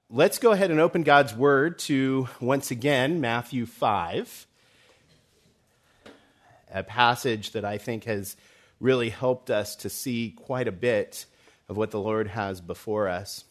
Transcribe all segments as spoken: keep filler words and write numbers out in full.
let's go ahead and open God's Word to, once again, Matthew five, a passage that I think has really helped us to see quite a bit of what the Lord has before us.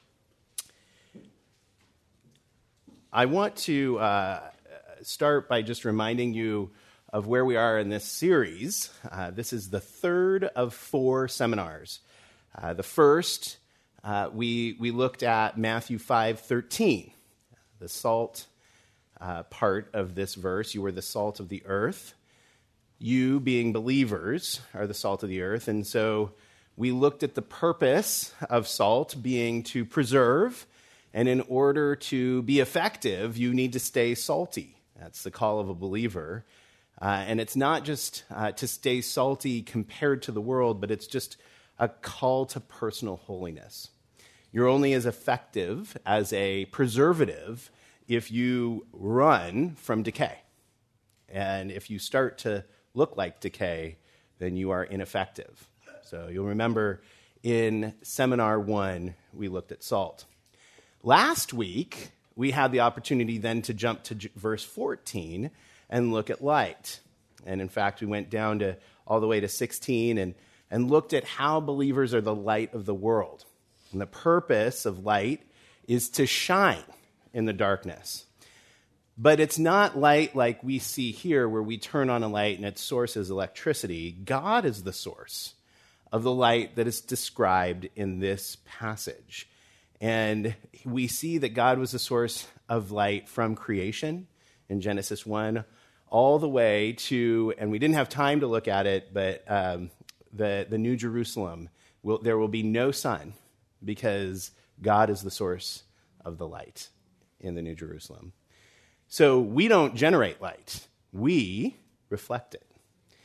I want to uh, start by just reminding you of where we are in this series. Uh, this is the third of four seminars. Uh, the first, uh, we we looked at Matthew five thirteen, the salt uh, part of this verse. You are the salt of the earth. You, being believers, are the salt of the earth. And so we looked at the purpose of salt being to preserve, and in order to be effective, you need to stay salty. That's the call of a believer. Uh, and it's not just uh, to stay salty compared to the world, but it's just a call to personal holiness. You're only as effective as a preservative if you run from decay. And if you start to look like decay, then you are ineffective. So you'll remember in seminar one, we looked at salt. Last week, we had the opportunity then to jump to verse fourteen and look at light. And in fact, we went down to all the way to sixteen and, and looked at how believers are the light of the world. And the purpose of light is to shine in the darkness. But it's not light like we see here where we turn on a light and its source is electricity. God is the source of the light that is described in this passage. And we see that God was the source of light from creation in Genesis one all the way to, and we didn't have time to look at it, but um, the, the New Jerusalem, will, there will be no sun because God is the source of the light in the New Jerusalem. So we don't generate light. We reflect it.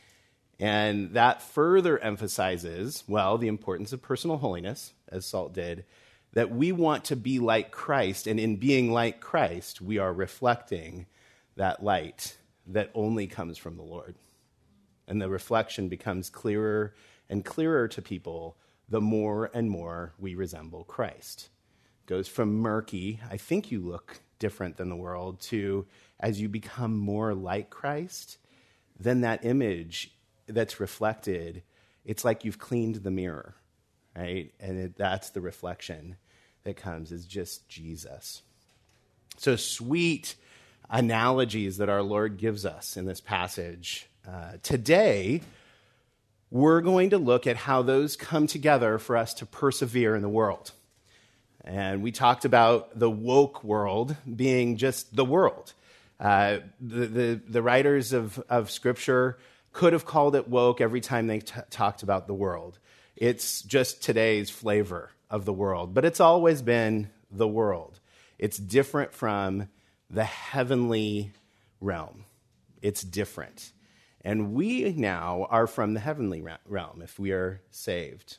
And that further emphasizes, well, the importance of personal holiness, as Salt did, that we want to be like Christ, and in being like Christ, we are reflecting that light that only comes from the Lord. And the reflection becomes clearer and clearer to people the more and more we resemble Christ. It goes from murky, I think you look different than the world, to as you become more like Christ, then that image that's reflected, it's like you've cleaned the mirror, right? And it, that's the reflection that comes, is just Jesus. So sweet analogies that our Lord gives us in this passage. Uh, today, we're going to look at how those come together for us to persevere in the world. And we talked about the woke world being just the world. Uh, the, the, the writers of, of Scripture could have called it woke every time they t- talked about the world. It's just today's flavor of the world, but it's always been the world. It's different from the heavenly realm. It's different. And we now are from the heavenly realm if we are saved.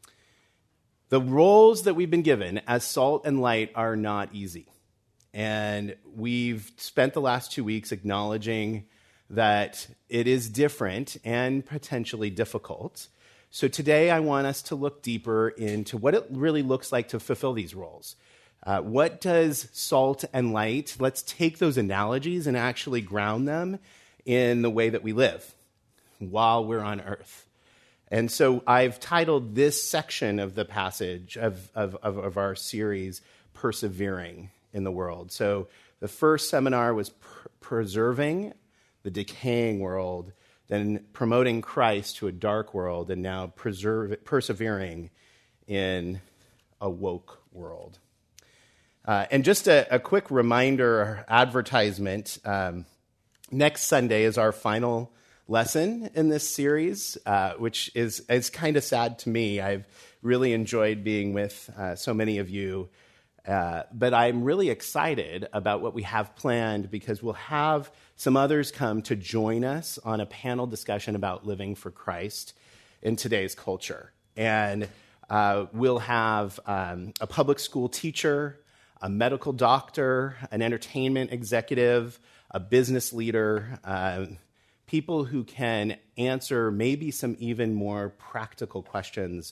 The roles that we've been given as salt and light are not easy. And we've spent the last two weeks acknowledging that it is different and potentially difficult. So today I want us to look deeper into what it really looks like to fulfill these roles. Uh, what does salt and light, let's take those analogies and actually ground them in the way that we live while we're on earth. And so I've titled this section of the passage of, of, of, of our series, Persevering in the World. So the first seminar was pr- preserving the decaying world, then promoting Christ to a dark world, and now preserve, persevering in a woke world. Uh, and just a, a quick reminder, advertisement, um, next Sunday is our final lesson in this series, uh, which is, is kind of sad to me. I've really enjoyed being with uh, so many of you, uh, but I'm really excited about what we have planned because we'll have some others come to join us on a panel discussion about living for Christ in today's culture. And uh, we'll have um, a public school teacher, a medical doctor, an entertainment executive, a business leader, uh, people who can answer maybe some even more practical questions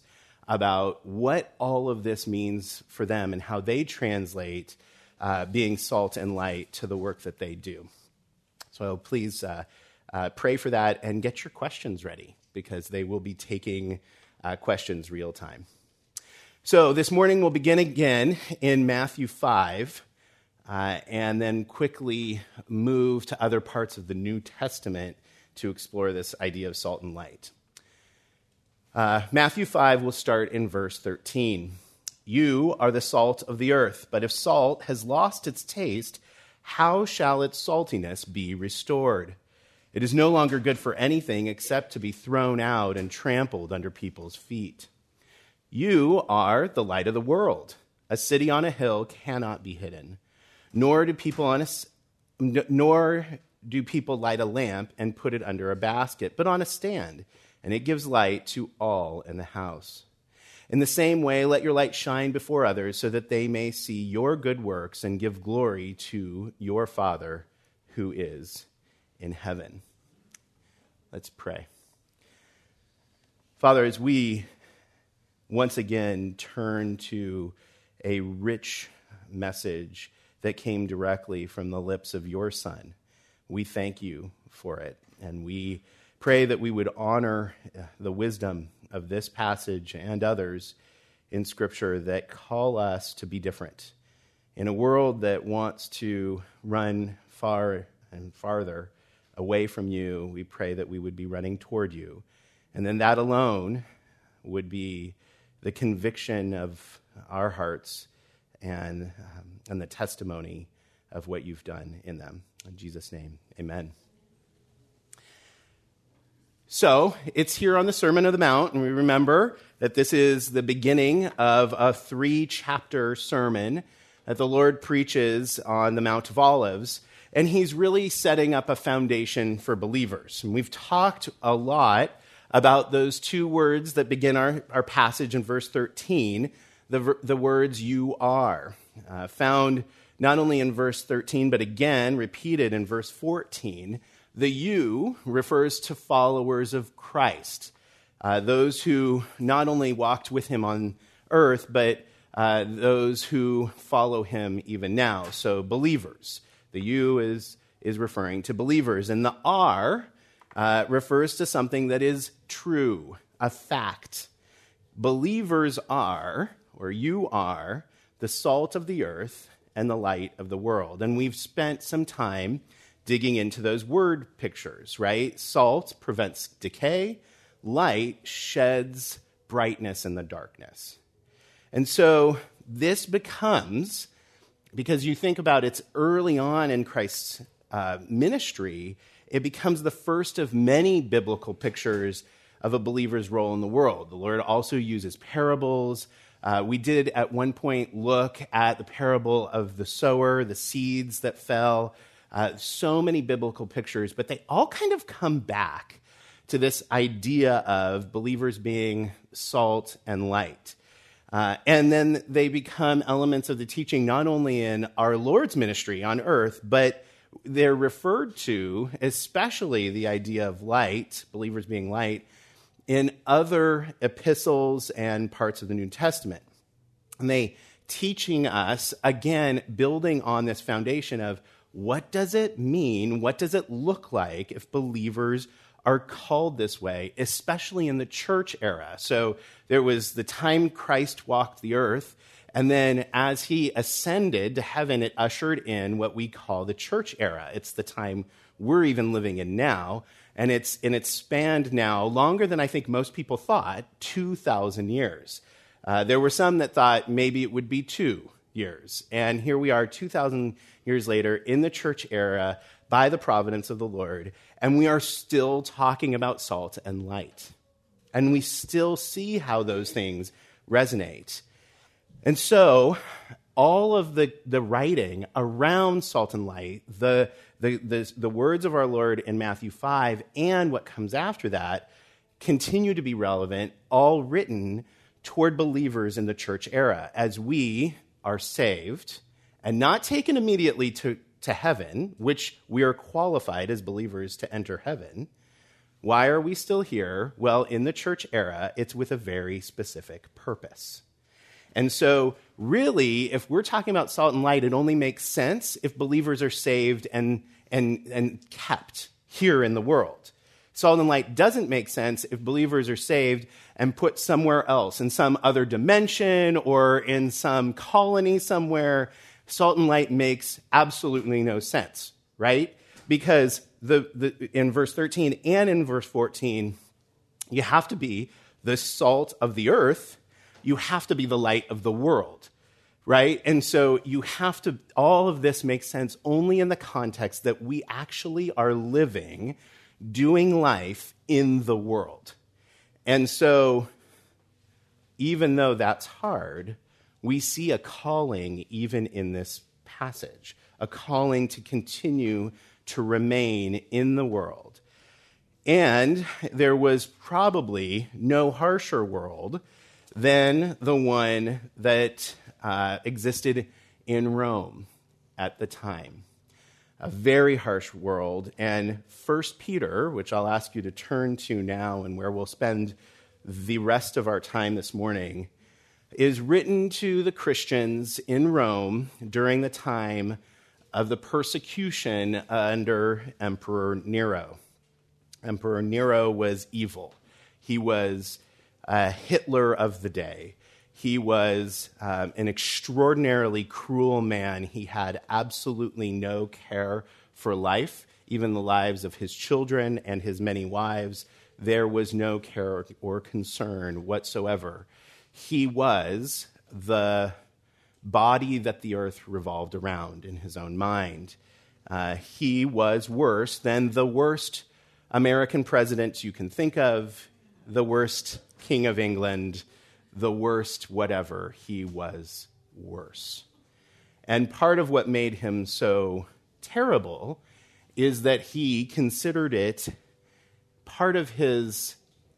about what all of this means for them and how they translate uh, being salt and light to the work that they do. So please uh, uh, pray for that and get your questions ready, because they will be taking uh, questions real time. So this morning we'll begin again in Matthew five, uh, and then quickly move to other parts of the New Testament to explore this idea of salt and light. Uh, Matthew five will start in verse thirteen. You are the salt of the earth, but if salt has lost its taste, how shall its saltiness be restored? It is no longer good for anything except to be thrown out and trampled under people's feet. You are the light of the world. A city on a hill cannot be hidden, nor do people on a, nor do people light a lamp and put it under a basket, but on a stand, and it gives light to all in the house. In the same way, let your light shine before others so that they may see your good works and give glory to your Father who is in heaven. Let's pray. Father, as we once again turn to a rich message that came directly from the lips of your Son, we thank you for it, and we pray that we would honor the wisdom of this passage and others in Scripture that call us to be different. In a world that wants to run far and farther away from you, we pray that we would be running toward you. And then that alone would be the conviction of our hearts and, um, and the testimony of what you've done in them. In Jesus' name, amen. So, it's here on the Sermon on the Mount, and we remember that this is the beginning of a three-chapter sermon that the Lord preaches on the Mount of Olives, and he's really setting up a foundation for believers. And we've talked a lot about those two words that begin our, our passage in verse thirteen, the, the words you are, uh, found not only in verse thirteen, but again repeated in verse fourteen. The you refers to followers of Christ, uh, those who not only walked with him on earth, but uh, those who follow him even now. So believers. The you is, is referring to believers. And the are uh, refers to something that is true, a fact. Believers are, or you are, the salt of the earth and the light of the world. And we've spent some time digging into those word pictures, right? Salt prevents decay. Light sheds brightness in the darkness. And so this becomes, because you think about it's early on in Christ's uh, ministry, it becomes the first of many biblical pictures of a believer's role in the world. The Lord also uses parables. Uh, we did at one point look at the parable of the sower, the seeds that fell. Uh, so many biblical pictures, but they all kind of come back to this idea of believers being salt and light. Uh, and then they become elements of the teaching not only in our Lord's ministry on earth, but they're referred to, especially the idea of light, believers being light, in other epistles and parts of the New Testament. And they teaching us, again, building on this foundation of what does it mean? What does it look like if believers are called this way, especially in the church era? So there was the time Christ walked the earth, and then as he ascended to heaven, it ushered in what we call the church era. It's the time we're even living in now, and it's and it's spanned now longer than I think most people thought, two thousand years. Uh, there were some that thought maybe it would be two years, and here we are two thousand years later in the church era by the providence of the Lord, and we are still talking about salt and light. And we still see how those things resonate. And so all of the, the writing around salt and light, the, the, the, the words of our Lord in Matthew five and what comes after that continue to be relevant, all written toward believers in the church era as we are saved and not taken immediately to, to heaven, which we are qualified as believers to enter heaven, Why are we still here? Well, in the church era, it's with a very specific purpose. And so, really, if we're talking about salt and light, it only makes sense if believers are saved and, and, and kept here in the world. Salt and light doesn't make sense if believers are saved and put somewhere else, in some other dimension or in some colony somewhere. Salt and light makes absolutely no sense, right? Because the, the in verse thirteen and in verse fourteen, you have to be the salt of the earth. You have to be the light of the world, right? And so you have to, all of this makes sense only in the context that we actually are living, doing life in the world. And so, even though that's hard, we see a calling even in this passage, a calling to continue to remain in the world. And there was probably no harsher world than the one that uh, existed in Rome at the time. A very harsh world. And First Peter, which I'll ask you to turn to now and where we'll spend the rest of our time this morning, is written to the Christians in Rome during the time of the persecution under Emperor Nero. Emperor Nero was evil. He was a Hitler of the day. He was um, an extraordinarily cruel man. He had absolutely no care for life, even the lives of his children and his many wives. There was no care or concern whatsoever. He was the body that the earth revolved around in his own mind. Uh, he was worse than the worst American president you can think of, the worst King of England, the worst whatever. He was worse. And part of what made him so terrible is that he considered it part of his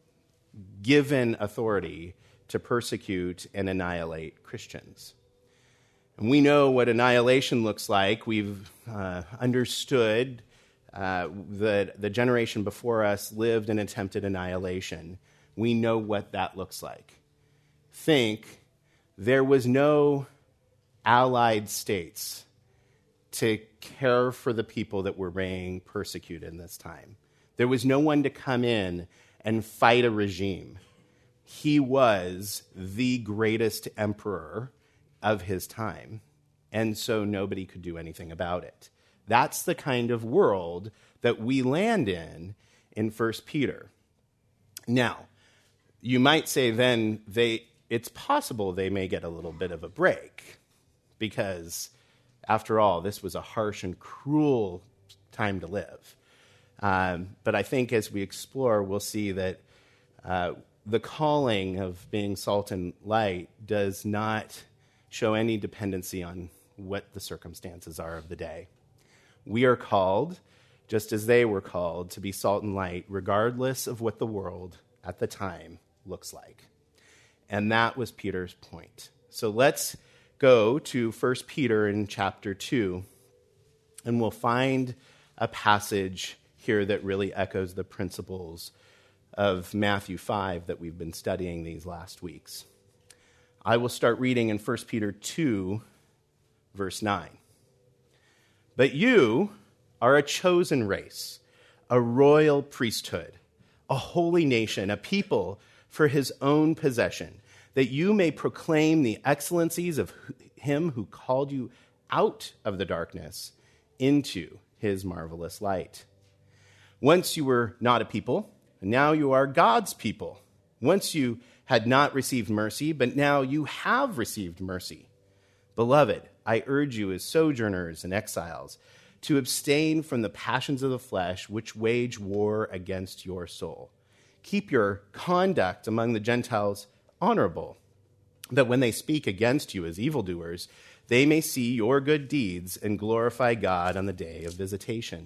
given authority to persecute and annihilate Christians. And we know what annihilation looks like. We've uh, understood uh, that the generation before us lived in attempted annihilation. We know what that looks like. Think there was no allied states to care for the people that were being persecuted in this time. There was no one to come in and fight a regime. He was the greatest emperor of his time, and so nobody could do anything about it. That's the kind of world that we land in in First Peter. Now, you might say then they it's possible they may get a little bit of a break because, after all, this was a harsh and cruel time to live. Um, but I think as we explore, we'll see that uh, the calling of being salt and light does not show any dependency on what the circumstances are of the day. We are called, just as they were called, to be salt and light, regardless of what the world at the time looks like. And that was Peter's point. So let's go to First Peter in chapter two, and we'll find a passage here that really echoes the principles of Matthew five that we've been studying these last weeks. I will start reading in First Peter two, verse nine. But you are a chosen race, a royal priesthood, a holy nation, a people for his own possession, that you may proclaim the excellencies of him who called you out of the darkness into his marvelous light. Once you were not a people, and now you are God's people. Once you had not received mercy, but now you have received mercy. Beloved, I urge you as sojourners and exiles to abstain from the passions of the flesh which wage war against your soul. Keep your conduct among the Gentiles honorable, that when they speak against you as evildoers, they may see your good deeds and glorify God on the day of visitation.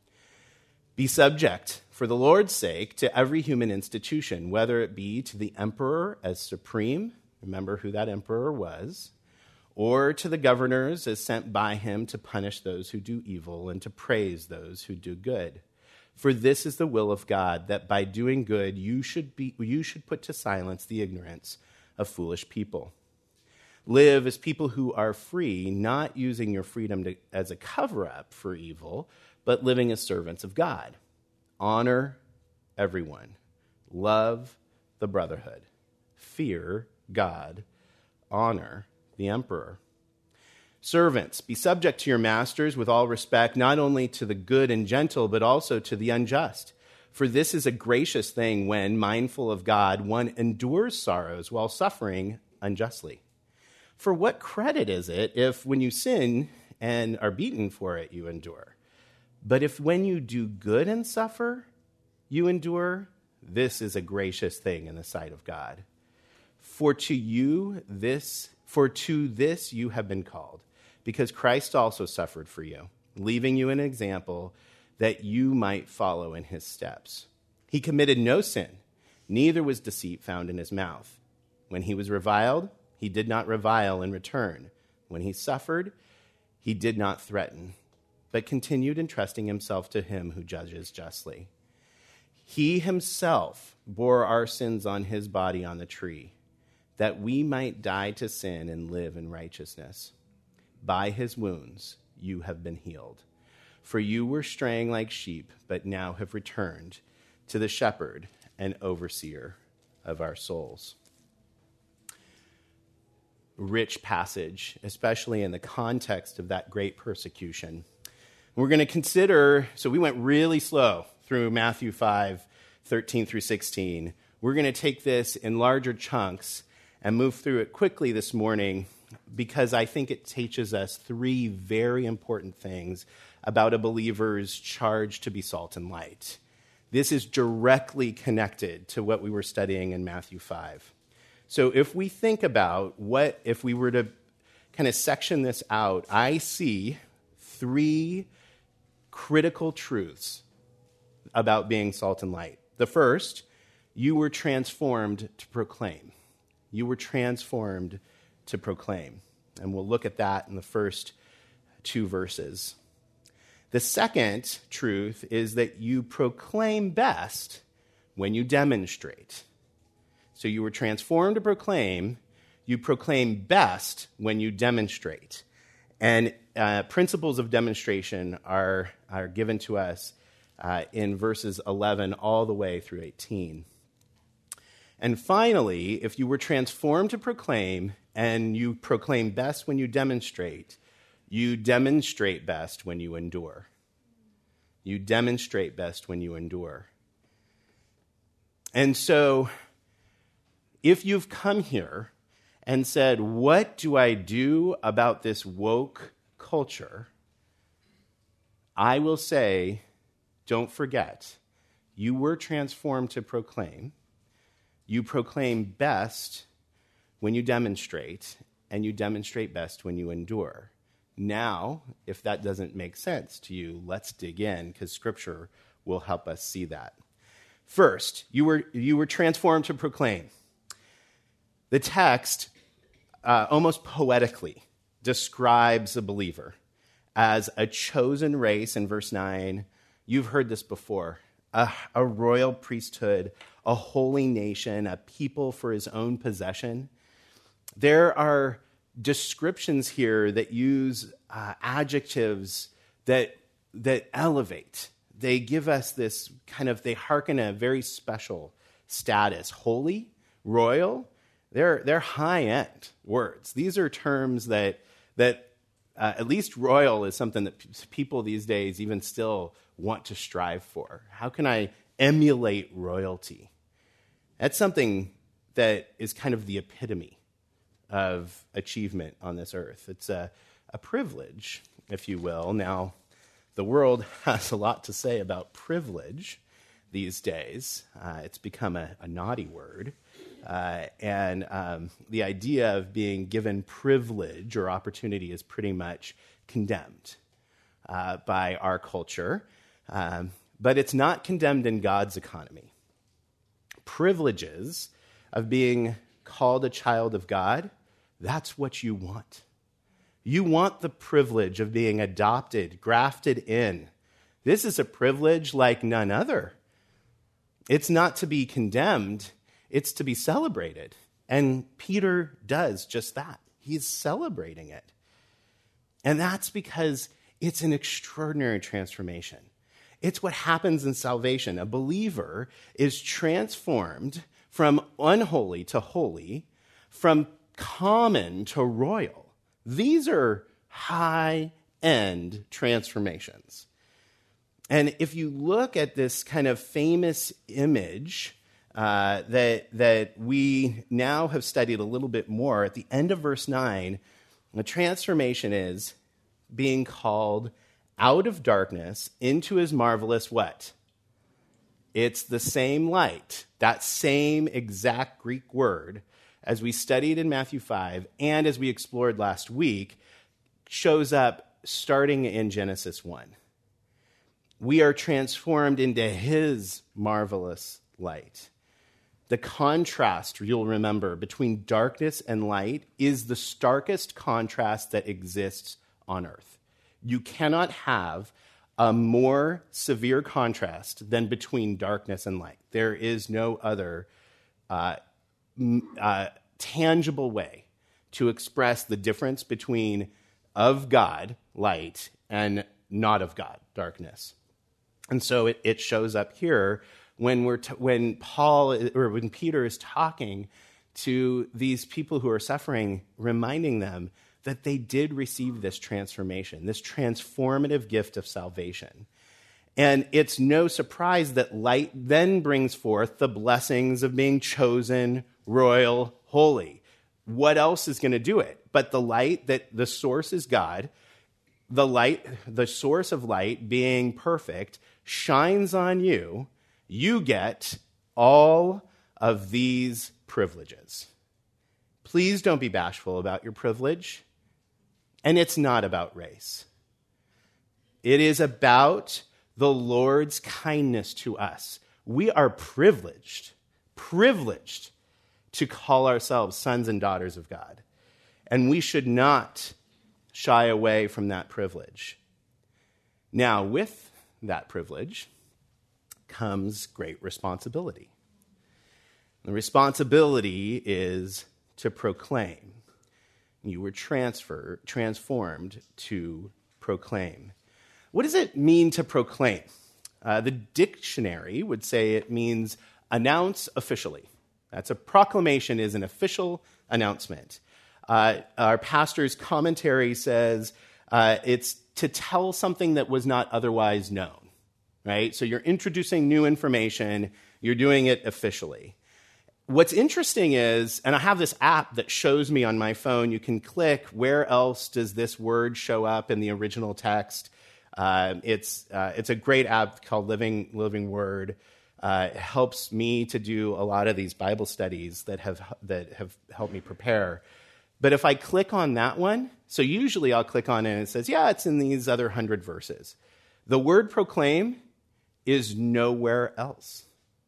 Be subject, for the Lord's sake, to every human institution, whether it be to the emperor as supreme, remember who that emperor was, or to the governors as sent by him to punish those who do evil and to praise those who do good. For this is the will of God, that by doing good you should be you should put to silence the ignorance of foolish people. Live as people who are free, not using your freedom to, as a cover-up for evil, but living as servants of God. Honor everyone. Love the brotherhood. Fear God. Honor the emperor. Servants, be subject to your masters with all respect, not only to the good and gentle, but also to the unjust. For this is a gracious thing when, mindful of God, one endures sorrows while suffering unjustly. For what credit is it if when you sin and are beaten for it, you endure? But if when you do good and suffer, you endure, this is a gracious thing in the sight of God. For to you this, for to this you have been called, because Christ also suffered for you, leaving you an example that you might follow in his steps. He committed no sin, neither was deceit found in his mouth. When he was reviled, he did not revile in return. When he suffered, he did not threaten, but continued entrusting himself to him who judges justly. He himself bore our sins on his body on the tree, that we might die to sin and live in righteousness. By his wounds you have been healed. For you were straying like sheep, but now have returned to the shepherd and overseer of our souls. Rich passage, especially in the context of that great persecution. We're going to consider, so we went really slow through Matthew five, thirteen through sixteen. We're going to take this in larger chunks and move through it quickly this morning because I think it teaches us three very important things about a believer's charge to be salt and light. This is directly connected to what we were studying in Matthew five. So if we think about what, if we were to kind of section this out, I see three critical truths about being salt and light. The first, you were transformed to proclaim. You were transformed to proclaim. And we'll look at that in the first two verses. The second truth is that you proclaim best when you demonstrate. So you were transformed to proclaim. You proclaim best when you demonstrate. And uh, principles of demonstration are, are given to us uh, in verses eleven all the way through eighteen. And finally, if you were transformed to proclaim and you proclaim best when you demonstrate, you demonstrate best when you endure. You demonstrate best when you endure. And so, if you've come here and said, what do I do about this woke culture? I will say, don't forget, you were transformed to proclaim. You proclaim best when you demonstrate, and you demonstrate best when you endure. Now, if that doesn't make sense to you, let's dig in, because Scripture will help us see that. First, you were, you were transformed to proclaim. The text, uh, almost poetically, describes a believer as a chosen race in verse nine. You've heard this before. A, a royal priesthood, a holy nation, a people for his own possession. There are descriptions here that use uh, adjectives that that elevate. They give us this kind of, they hearken a very special status. Holy, royal, they're they're high-end words. These are terms that that uh, at least royal is something that p- people these days even still want to strive for. How can I emulate royalty? That's something that is kind of the epitome of achievement on this earth. It's a, a privilege, if you will. Now, the world has a lot to say about privilege these days. Uh, it's become a, a naughty word. Uh, and um, the idea of being given privilege or opportunity is pretty much condemned uh, by our culture. Um, but it's not condemned in God's economy. Privileges of being called a child of God, that's what you want. You want the privilege of being adopted, grafted in. This is a privilege like none other. It's not to be condemned, it's to be celebrated. And Peter does just that. He's celebrating it. And that's because it's an extraordinary transformation. It's what happens in salvation. A believer is transformed from unholy to holy, from common to royal. These are high-end transformations. And if you look at this kind of famous image uh, that, that we now have studied a little bit more, at the end of verse nine, the transformation is being called out of darkness into his marvelous what? It's the same light, that same exact Greek word, as we studied in Matthew five and as we explored last week, shows up starting in Genesis one. We are transformed into his marvelous light. The contrast, you'll remember, between darkness and light is the starkest contrast that exists on earth. You cannot have a more severe contrast than between darkness and light. There is no other uh, uh, tangible way to express the difference between of God, light, and not of God, darkness. And so it, it shows up here when we're t- when Paul or when Peter is talking to these people who are suffering, reminding them that they did receive this transformation, this transformative gift of salvation. And it's no surprise that light then brings forth the blessings of being chosen, royal, holy. What else is going to do it? But the light, that the source is God, the light, the source of light being perfect, shines on you. You get all of these privileges. Please don't be bashful about your privilege. And it's not about race. It is about the Lord's kindness to us. We are privileged, privileged to call ourselves sons and daughters of God. And we should not shy away from that privilege. Now, with that privilege comes great responsibility. The responsibility is to proclaim. You were transfer, transformed to proclaim. What does it mean to proclaim? Uh, the dictionary would say it means announce officially. That's a proclamation is an official announcement. Uh, our pastor's commentary says uh, it's to tell something that was not otherwise known, right? So you're introducing new information, you're doing it officially. What's interesting is, and I have this app that shows me on my phone, you can click where else does this word show up in the original text. Uh, it's uh, it's a great app called Living Living Word. Uh, it helps me to do a lot of these Bible studies that have that have helped me prepare. But if I click on that one, so usually I'll click on it and it says, yeah, it's in these other hundred verses. The word proclaim is nowhere else.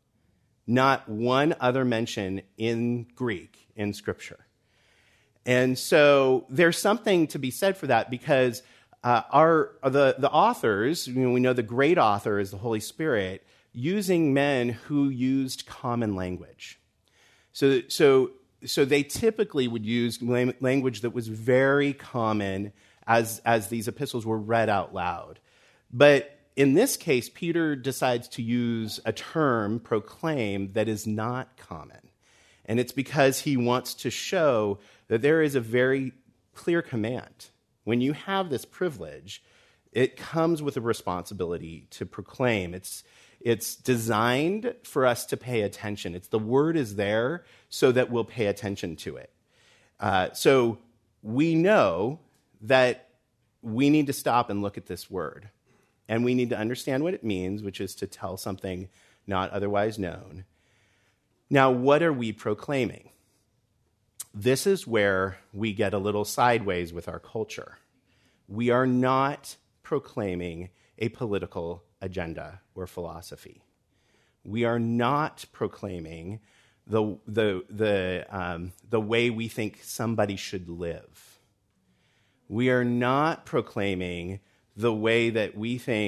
Not one other mention in Greek in Scripture. And so there's something to be said for that because uh, our the, the authors, you know, we know the great author is the Holy Spirit, using men who used common language. So, so, so they typically would use language that was very common as, as these epistles were read out loud. But in this case, Peter decides to use a term, proclaim, that is not common. And it's because he wants to show that there is a very clear command. When you have this privilege, it comes with a responsibility to proclaim. It's, it's designed for us to pay attention. It's the word is there so that we'll pay attention to it. Uh, so we know that we need to stop and look at this word. And we need to understand what it means, which is to tell something not otherwise known. Now, what are we proclaiming? This is where we get a little sideways with our culture. We are not proclaiming a political agenda or philosophy. We are not proclaiming the, the, the, um, the way we think somebody should live. We are not proclaiming the way that we think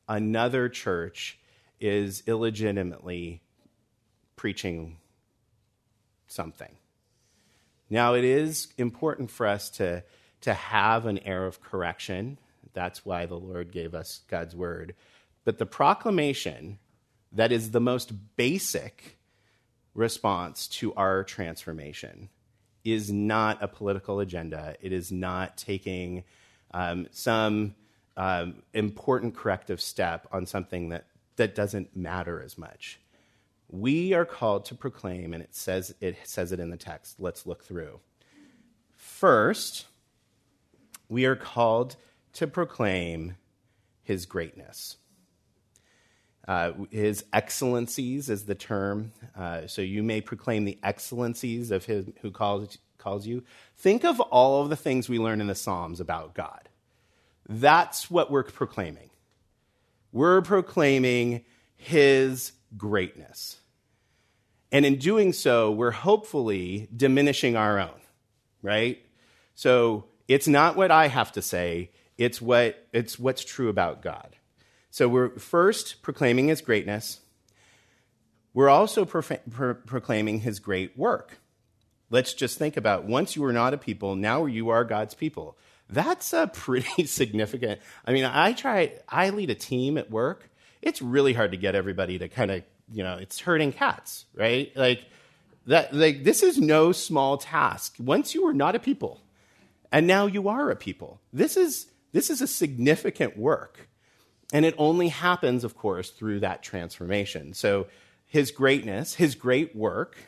another church is illegitimately preaching something. Now, it is important for us to, to have an air of correction. That's why the Lord gave us God's word. But the proclamation that is the most basic response to our transformation is not a political agenda. It is not taking um, some um, important corrective step on something that, that doesn't matter as much. We are called to proclaim, and it says it says it in the text. Let's look through. First, we are called to proclaim his greatness. Uh, his excellencies is the term. Uh, so you may proclaim the excellencies of him who calls, calls you. Think of all of the things we learn in the Psalms about God. That's what we're proclaiming. We're proclaiming his greatness. And in doing so, we're hopefully diminishing our own, right? So it's not what I have to say, it's what it's what's true about God. So we're first proclaiming his greatness. We're also profa- pro- proclaiming his great work. Let's just think about, once you were not a people, now you are God's people. That's a pretty significant. I mean, I try, I lead a team at work. It's really hard to get everybody to kind of, you know, it's herding cats, right? Like that, like this is no small task. Once you were not a people, and now you are a people. This is this is a significant work. And it only happens, of course, through that transformation. So his greatness, his great work.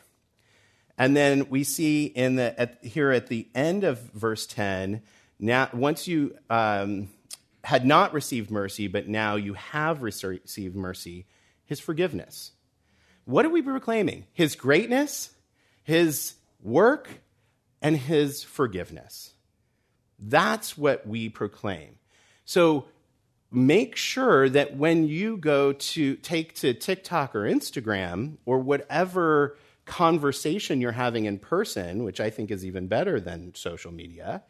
And then we see in the at, here at the end of verse ten, now once you um, had not received mercy, but now you have received mercy, his forgiveness. What are we proclaiming? His greatness, his work, and his forgiveness. That's what we proclaim. So make sure that when you go to take to TikTok or Instagram or whatever conversation you're having in person, which I think is even better than social media,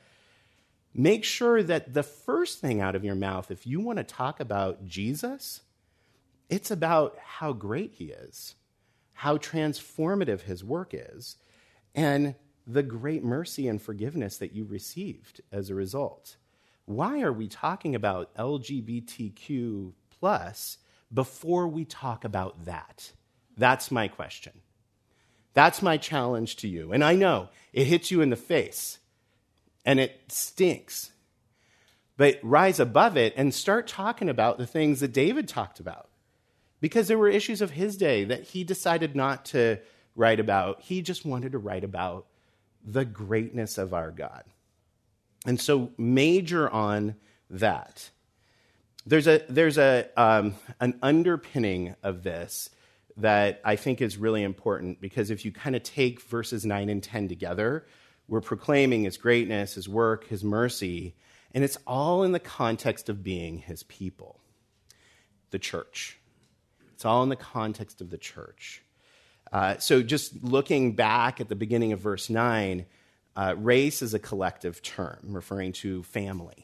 make sure that the first thing out of your mouth, if you want to talk about Jesus, it's about how great he is, how transformative his work is, and the great mercy and forgiveness that you received as a result. Why are we talking about L G B T Q plus before we talk about that? That's my question. That's my challenge to you. And I know it hits you in the face and it stinks. But rise above it and start talking about the things that David talked about. Because there were issues of his day that he decided not to write about. He just wanted to write about the greatness of our God. And so major on that. There's a there's a um, an underpinning of this that I think is really important, because if you kind of take verses nine and ten together, we're proclaiming his greatness, his work, his mercy, and it's all in the context of being his people, the church. It's all in the context of the church. Uh, so just looking back at the beginning of verse nine, uh, race is a collective term referring to family.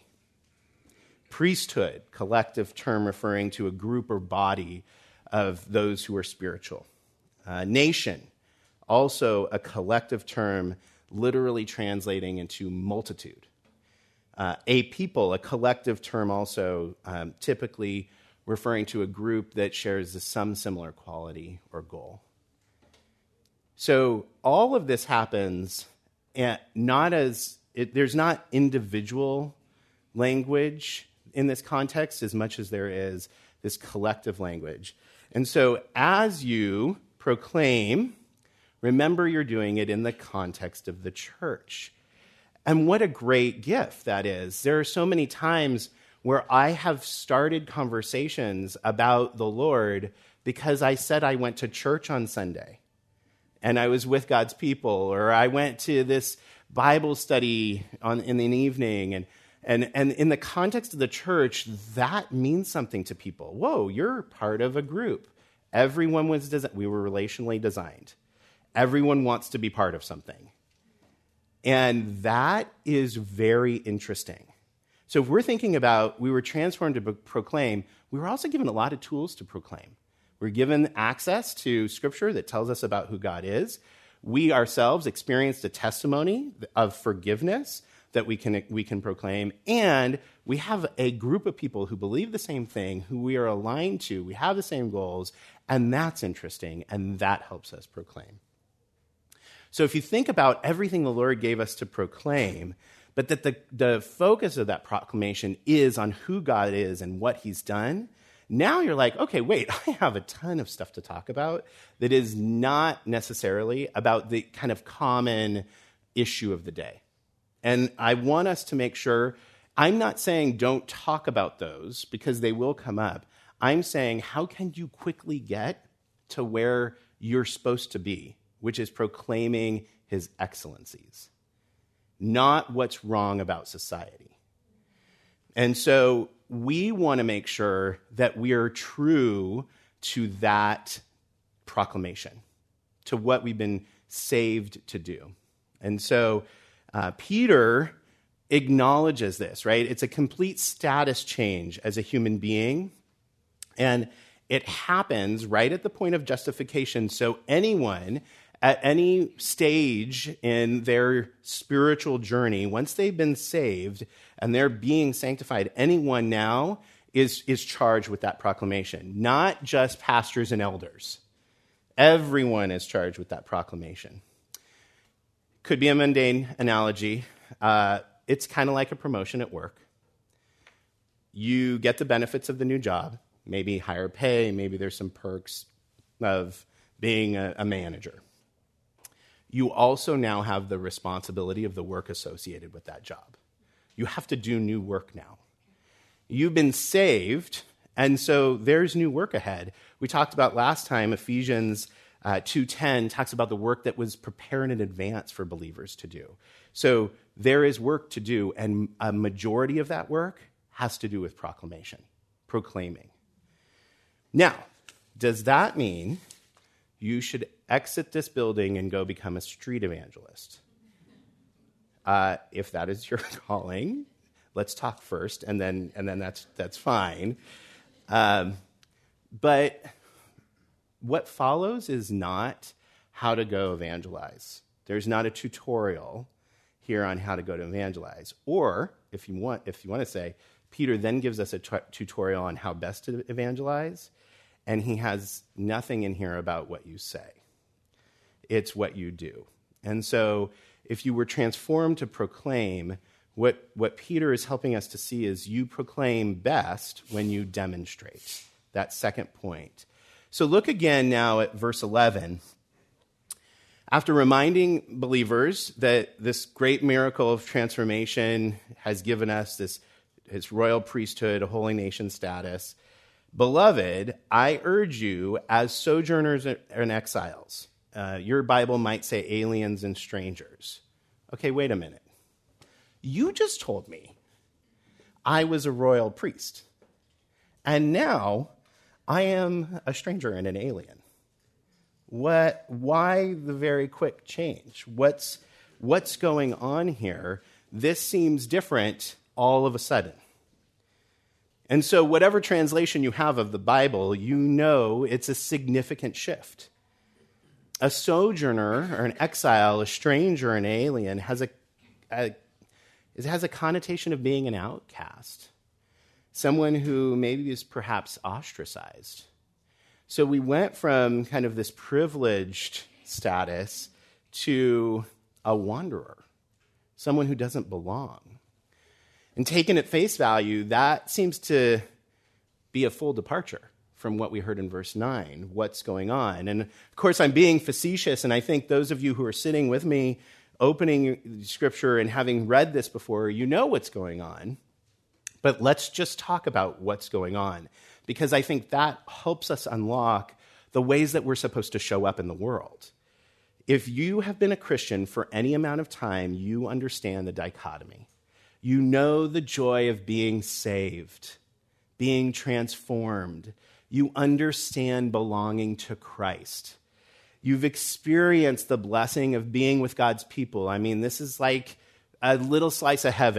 Priesthood, collective term referring to a group or body of those who are spiritual. Uh, nation, also a collective term literally translating into multitude. Uh, a people, a collective term also um, typically referring to a group that shares some similar quality or goal. So all of this happens and not as, it, there's not individual language in this context as much as there is this collective language. And so as you proclaim, remember you're doing it in the context of the church. And what a great gift that is. There are so many times where I have started conversations about the Lord because I said I went to church on Sunday and I was with God's people, or I went to this Bible study on, in the evening. And, and, and in the context of the church, that means something to people. Whoa, you're part of a group. Everyone was, desi- we were relationally designed. Everyone wants to be part of something. And that is very interesting, So if we're thinking about we were transformed to proclaim, we were also given a lot of tools to proclaim. We're given access to Scripture that tells us about who God is. We ourselves experienced a testimony of forgiveness that we can, we can proclaim, and we have a group of people who believe the same thing, who we are aligned to, we have the same goals, and that's interesting, and that helps us proclaim. So if you think about everything the Lord gave us to proclaim, but that the, the focus of that proclamation is on who God is and what he's done, now you're like, okay, wait, I have a ton of stuff to talk about that is not necessarily about the kind of common issue of the day. And I want us to make sure, I'm not saying don't talk about those because they will come up. I'm saying how can you quickly get to where you're supposed to be, which is proclaiming his excellencies, not what's wrong about society. And so we want to make sure that we are true to that proclamation, to what we've been saved to do. And so uh, Peter acknowledges this, right? It's a complete status change as a human being, and it happens right at the point of justification. So anyone at any stage in their spiritual journey, once they've been saved and they're being sanctified, anyone now is, is charged with that proclamation, not just pastors and elders. Everyone is charged with that proclamation. Could be a mundane analogy. Uh, it's kind of like a promotion at work. You get the benefits of the new job, maybe higher pay, maybe there's some perks of being a, a manager. You also now have the responsibility of the work associated with that job. You have to do new work now. You've been saved, and so there's new work ahead. We talked about last time, Ephesians uh, two ten talks about the work that was prepared in advance for believers to do. So there is work to do, and a majority of that work has to do with proclamation, proclaiming. Now, does that mean you should exit this building and go become a street evangelist? Uh, if that is your calling, let's talk first, and then and then that's that's fine. Um, but what follows is not how to go evangelize. There's not a tutorial here on how to go to evangelize. Or if you want, if you want to say, Peter then gives us a t- tutorial on how best to evangelize, and he has nothing in here about what you say. It's what you do. And so if you were transformed to proclaim, what, what Peter is helping us to see is you proclaim best when you demonstrate. That second point. So look again now at verse eleven. After reminding believers that this great miracle of transformation has given us this his royal priesthood, a holy nation status, beloved, I urge you as sojourners and exiles. Uh, your Bible might say aliens and strangers. Okay, wait a minute. You just told me I was a royal priest, and now I am a stranger and an alien. What? Why the very quick change? What's, what's going on here? This seems different all of a sudden. And so whatever translation you have of the Bible, you know it's a significant shift. A sojourner or an exile, a stranger, an alien, has a, a, it has a connotation of being an outcast, someone who maybe is perhaps ostracized. So we went from kind of this privileged status to a wanderer, someone who doesn't belong. And taken at face value, that seems to be a full departure from what we heard in verse nine, what's going on. And of course, I'm being facetious, and I think those of you who are sitting with me, opening Scripture and having read this before, you know what's going on. But let's just talk about what's going on, because I think that helps us unlock the ways that we're supposed to show up in the world. If you have been a Christian for any amount of time, you understand the dichotomy. You know the joy of being saved, being transformed. You understand belonging to Christ. You've experienced the blessing of being with God's people. I mean, this is like a little slice of heaven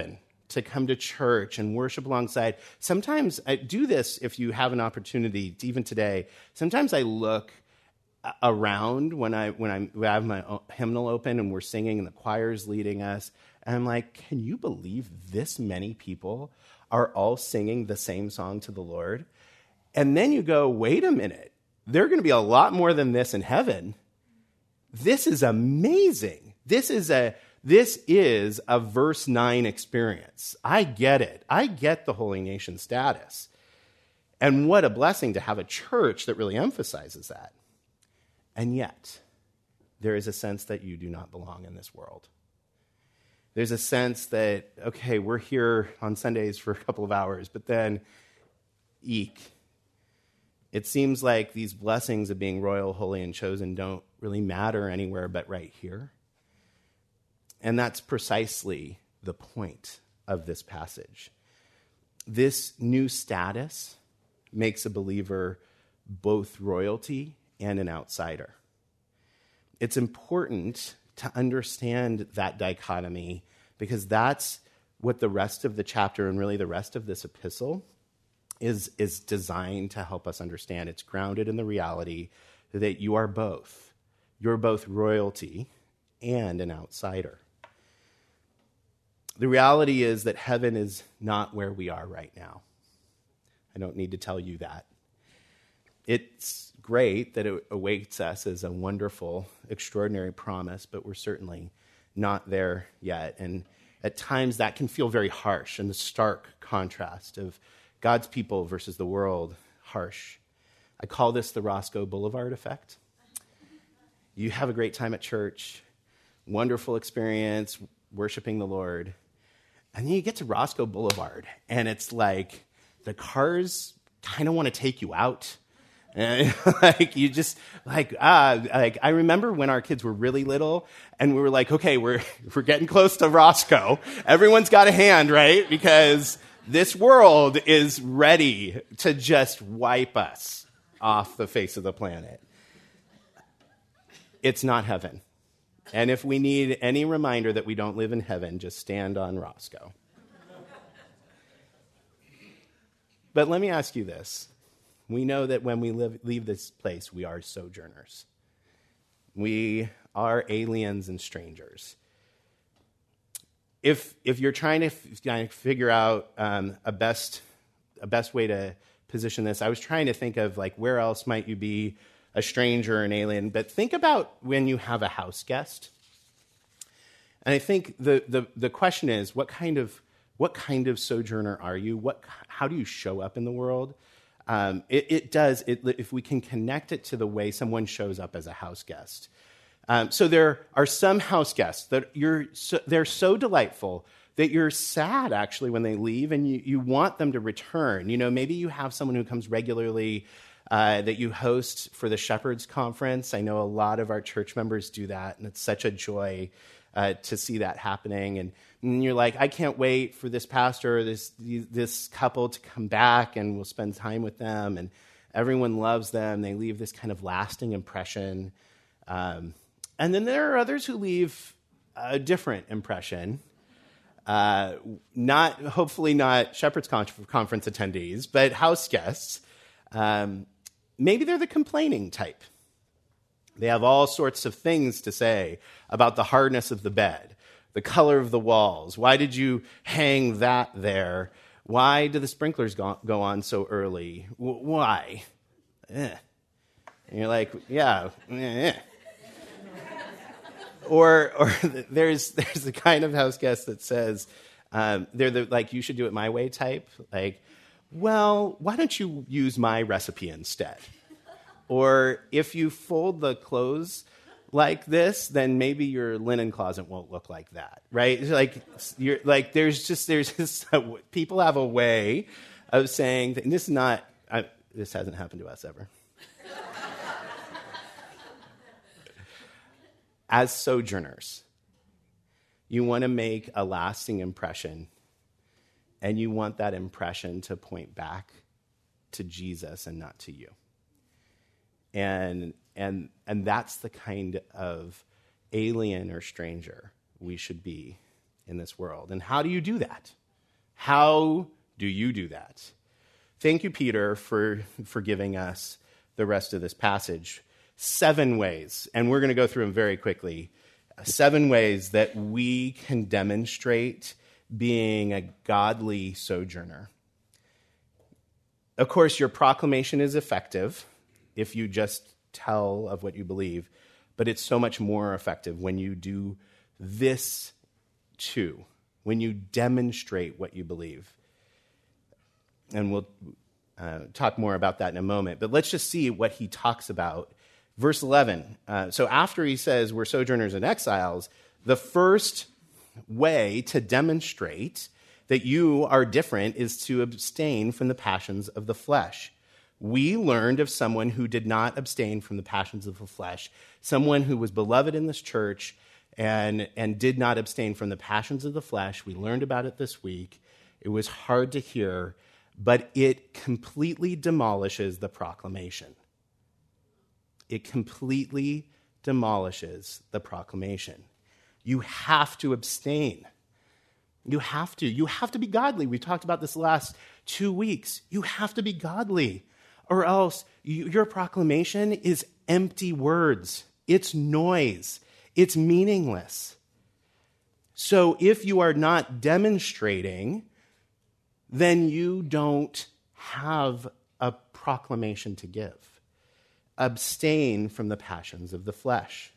to come to church and worship alongside. Sometimes I do this if you have an opportunity, even today. Sometimes I look around when I when, I, when I have my hymnal open and we're singing and the choir's leading us, and I'm like, can you believe this many people are all singing the same song to the Lord? And then you go, wait a minute, there are going to be a lot more than this in heaven. This is amazing. This is a This is a verse nine experience. I get it. I get the holy nation status. And what a blessing to have a church that really emphasizes that. And yet, there is a sense that you do not belong in this world. There's a sense that, okay, we're here on Sundays for a couple of hours, but then, eek. It seems like these blessings of being royal, holy, and chosen don't really matter anywhere but right here. And that's precisely the point of this passage. This new status makes a believer both royalty and an outsider. It's important to understand that dichotomy because that's what the rest of the chapter and really the rest of this epistle is, is designed to help us understand. It's grounded in the reality that you are both. You're both royalty and an outsider. The reality is that heaven is not where we are right now. I don't need to tell you that. It's great that it awaits us as a wonderful, extraordinary promise, but we're certainly not there yet. And at times that can feel very harsh, and the stark contrast of God's people versus the world, harsh. I call this the Roscoe Boulevard effect. You have a great time at church, wonderful experience, worshiping the Lord. And then you get to Roscoe Boulevard, and it's like the cars kind of want to take you out. And like you just like ah like I remember when our kids were really little, and we were like, okay, we're we're getting close to Roscoe. Everyone's got a hand, right? Because this world is ready to just wipe us off the face of the planet. It's not heaven. And if we need any reminder that we don't live in heaven, just stand on Roscoe. But let me ask you this. We know that when we live, leave this place, we are sojourners. We are aliens and strangers. If if you're trying to f- figure out um, a best a best way to position this, I was trying to think of like where else might you be a stranger, an alien, but think about when you have a house guest. And I think the, the, the question is, what kind of what kind of sojourner are you? What how do you show up in the world? Um, it, it does it, if we can connect it to the way someone shows up as a house guest. Um, so there are some house guests that you're so, they're so delightful that you're sad actually when they leave, and you, you want them to return. You know, maybe you have someone who comes regularly. Uh, that you host for the Shepherds Conference. I know a lot of our church members do that, and it's such a joy uh, to see that happening. And, and you're like, I can't wait for this pastor or this this couple to come back, and we'll spend time with them. And everyone loves them. They leave this kind of lasting impression. Um, and then there are others who leave a different impression. Uh, not hopefully not Shepherds Conference attendees, but house guests. Um, Maybe they're the complaining type. They have all sorts of things to say about the hardness of the bed, the color of the walls. Why did you hang that there? Why do the sprinklers go, go on so early? W- why? Eh. And you're like, yeah. Eh. or or there's there's the kind of house guest that says um, they're the like you should do it my way type, like. Well, why don't you use my recipe instead? Or if you fold the clothes like this, then maybe your linen closet won't look like that, right? Like, you're, like there's just there's just a, people have a way of saying that, and this is not I, this hasn't happened to us ever. As sojourners, you want to make a lasting impression. And you want that impression to point back to Jesus and not to you. And and and that's the kind of alien or stranger we should be in this world. And how do you do that? How do you do that? Thank you, Peter, for, for giving us the rest of this passage. Seven ways, and we're going to go through them very quickly. Seven ways that we can demonstrate being a godly sojourner. Of course, your proclamation is effective if you just tell of what you believe, but it's so much more effective when you do this too, when you demonstrate what you believe. And we'll uh, talk more about that in a moment, but let's just see what he talks about. Verse eleven, uh, so after he says we're sojourners and exiles, the first way to demonstrate that you are different is to abstain from the passions of the flesh. We learned of someone who did not abstain from the passions of the flesh, someone who was beloved in this church and, and did not abstain from the passions of the flesh. We learned about it this week. It was hard to hear, but it completely demolishes the proclamation. It completely demolishes the proclamation. You have to abstain. You have to. You have to be godly. We talked about this the last two weeks. You have to be godly, or else you, your proclamation is empty words. It's noise. It's meaningless. So if you are not demonstrating, then you don't have a proclamation to give. Abstain from the passions of the flesh.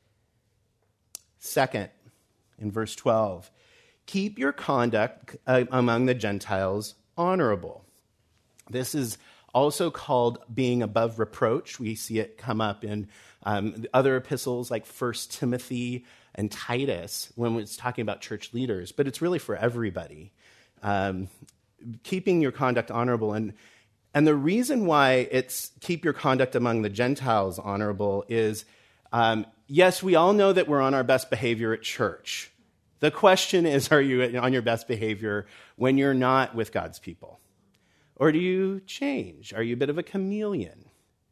Second, in verse twelve, keep your conduct uh, among the Gentiles honorable. This is also called being above reproach. We see it come up in um, other epistles like First Timothy and Titus when it's talking about church leaders, but it's really for everybody. Um, keeping your conduct honorable. And, and the reason why it's keep your conduct among the Gentiles honorable is, um, yes, we all know that we're on our best behavior at church. The question is, are you on your best behavior when you're not with God's people? Or do you change? Are you a bit of a chameleon?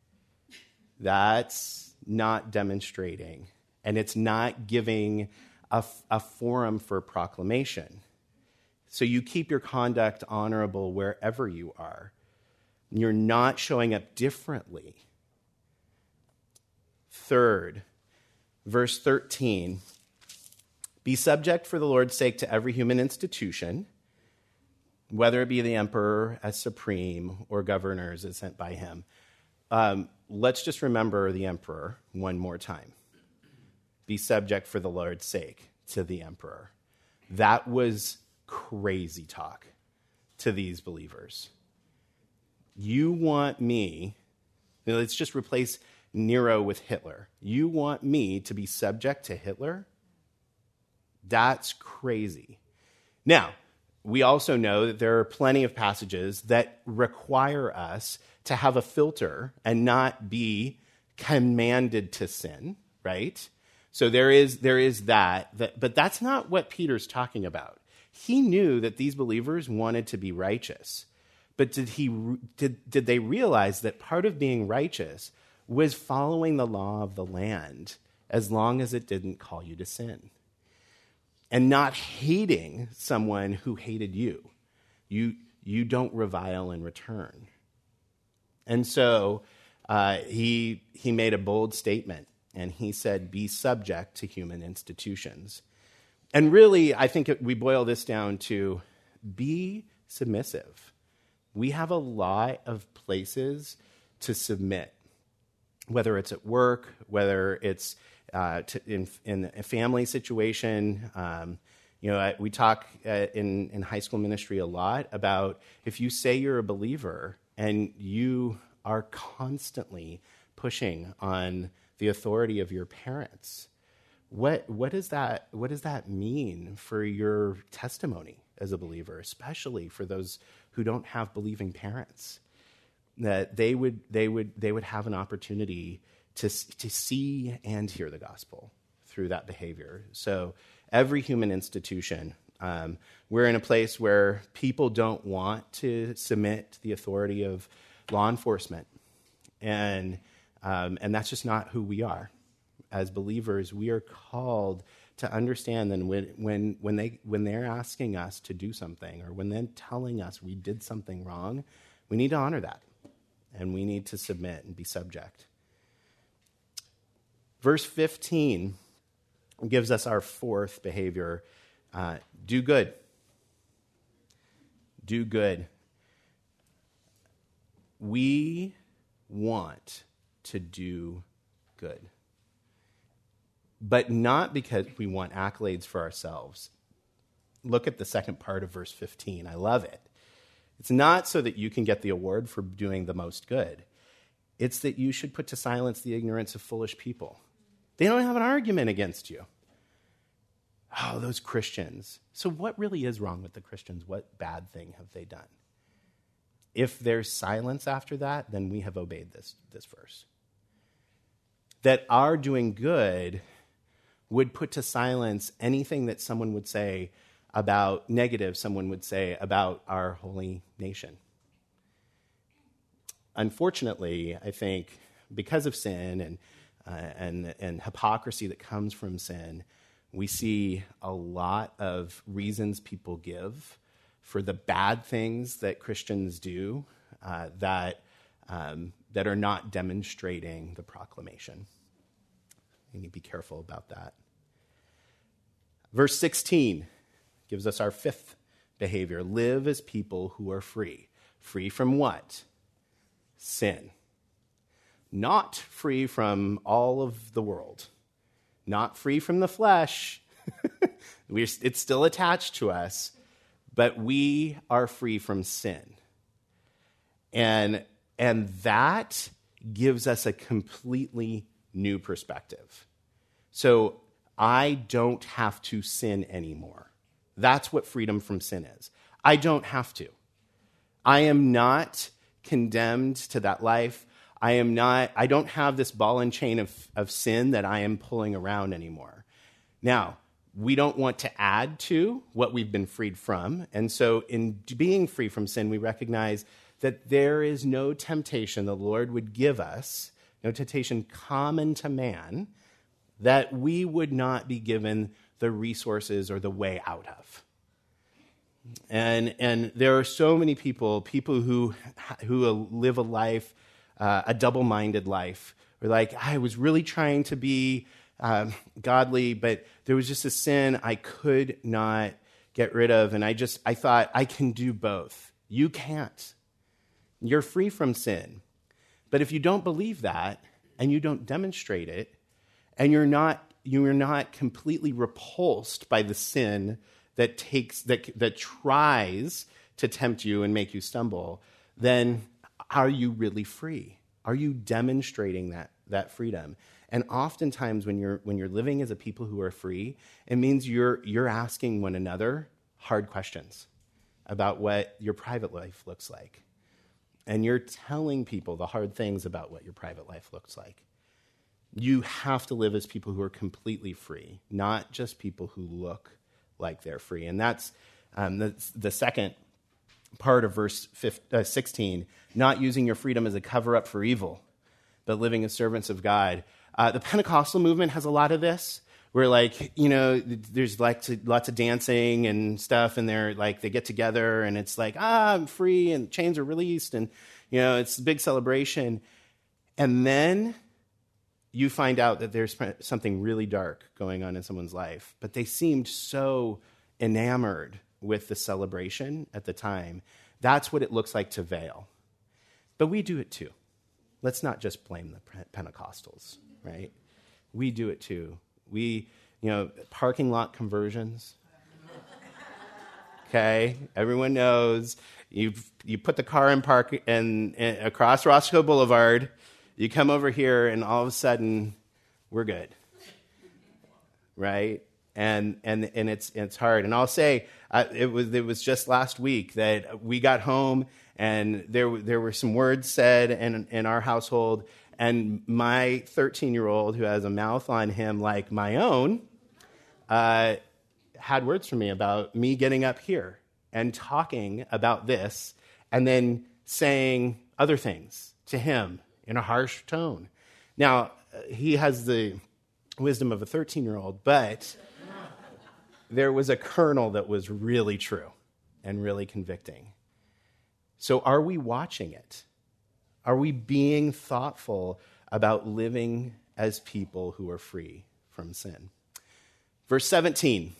That's not demonstrating, and it's not giving a, a forum for proclamation. So you keep your conduct honorable wherever you are. You're not showing up differently. Third, verse thirteen, be subject for the Lord's sake to every human institution, whether it be the emperor as supreme or governors as sent by him. Um, let's just remember the emperor one more time. Be subject for the Lord's sake to the emperor. That was crazy talk to these believers. You want me, let's just replace Nero with Hitler. You want me to be subject to Hitler? That's crazy. Now, we also know that there are plenty of passages that require us to have a filter and not be commanded to sin, right? So there is there is that, that, but that's not what Peter's talking about. He knew that these believers wanted to be righteous, but did he did did they realize that part of being righteous was following the law of the land as long as it didn't call you to sin? And not hating someone who hated you. You, you don't revile in return. And so uh, he, he made a bold statement, and he said, be subject to human institutions. And really, I think it, we boil this down to be submissive. We have a lot of places to submit, whether it's at work, whether it's Uh, to, in, in a family situation. Um, you know, I, we talk uh, in, in high school ministry a lot about if you say you're a believer and you are constantly pushing on the authority of your parents, what what does that what does that mean for your testimony as a believer, especially for those who don't have believing parents? That they would they would they would have an opportunity to, to see and hear the gospel through that behavior. So every human institution, um, we're in a place where people don't want to submit to the authority of law enforcement. And, um, and that's just not who we are. As believers, we are called to understand that when, when, when, they, when they're asking us to do something, or when they're telling us we did something wrong, we need to honor that, and we need to submit and be subject. Verse fifteen gives us our fourth behavior. Uh, do good. Do good. We want to do good, but not because we want accolades for ourselves. Look at the second part of verse fifteen. I love it. It's not so that you can get the award for doing the most good. It's that you should put to silence the ignorance of foolish people. They don't have an argument against you. Oh, those Christians. So what really is wrong with the Christians? What bad thing have they done? If there's silence after that, then we have obeyed this, this verse. That our doing good would put to silence anything that someone would say about negative, someone would say about our holy nation. Unfortunately, I think because of sin and, uh, and, and hypocrisy that comes from sin, we see a lot of reasons people give for the bad things that Christians do uh, that, um, that are not demonstrating the proclamation. We need to be careful about that. Verse sixteen gives us our fifth behavior. Live as people who are free. Free from what? Sin. Not free from all of the world. Not free from the flesh. We're, it's still attached to us, but we are free from sin. And, and that gives us a completely new perspective. So I don't have to sin anymore. That's what freedom from sin is. I don't have to. I am not condemned to that life. I am not, I don't have this ball and chain of, of sin that I am pulling around anymore. Now, we don't want to add to what we've been freed from. And so in being free from sin, we recognize that there is no temptation the Lord would give us, no temptation common to man, that we would not be given the resources or the way out of. And, and there are so many people, people who, who live a life, uh, a double-minded life. We're like, I was really trying to be um, godly, but there was just a sin I could not get rid of. And I just, I thought, I can do both. You can't. You're free from sin. But if you don't believe that, and you don't demonstrate it, and you're not, you're not completely repulsed by the sin that takes, that, that tries to tempt you and make you stumble, then are you really free? Are you demonstrating that, that freedom? And oftentimes when you're, when you're living as a people who are free, it means you're, you're asking one another hard questions about what your private life looks like. And you're telling people the hard things about what your private life looks like. You have to live as people who are completely free, not just people who look like they're free. And that's um, the, the second part of verse sixteen, not using your freedom as a cover-up for evil, but living as servants of God. Uh, the Pentecostal movement has a lot of this, where like, you know, there's like to, lots of dancing and stuff, and they're like, they get together, and it's like, ah, I'm free, and chains are released, and, you know, it's a big celebration. And then you find out that there's something really dark going on in someone's life, but they seemed so enamored with the celebration at the time. That's what it looks like to veil. But we do it too. Let's not just blame the Pentecostals, right? We do it too. We, you know, parking lot conversions. Okay, everyone knows you you put the car in park and, and across Roscoe Boulevard. You come over here, and all of a sudden, we're good, right? And and and it's it's hard. And I'll say uh, it was it was just last week that we got home, and there there were some words said in in our household, and my thirteen-year-old, who has a mouth on him like my own, uh, had words for me about me getting up here and talking about this, and then saying other things to him in a harsh tone. Now, he has the wisdom of a thirteen-year-old, but there was a kernel that was really true and really convicting. So are we watching it? Are we being thoughtful about living as people who are free from sin? Verse seventeen.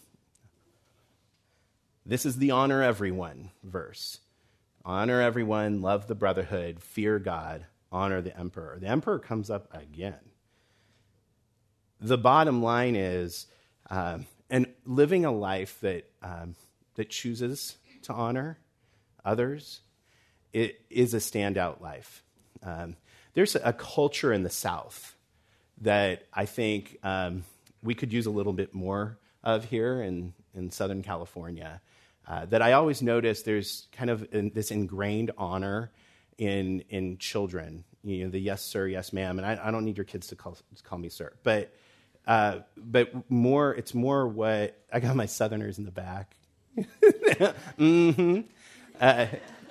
This is the honor everyone verse. Honor everyone, love the brotherhood, fear God, honor the emperor. The emperor comes up again. The bottom line is, um, and living a life that um, that chooses to honor others, it is a standout life. Um, there's a culture in the South that I think um, we could use a little bit more of here in, in Southern California, uh, that I always notice there's kind of in, this ingrained honor in in children. You know, the yes, sir, yes, ma'am. And I, I don't need your kids to call, to call me sir. But uh, but more, it's more what, I got my Southerners in the back. mm-hmm. Uh,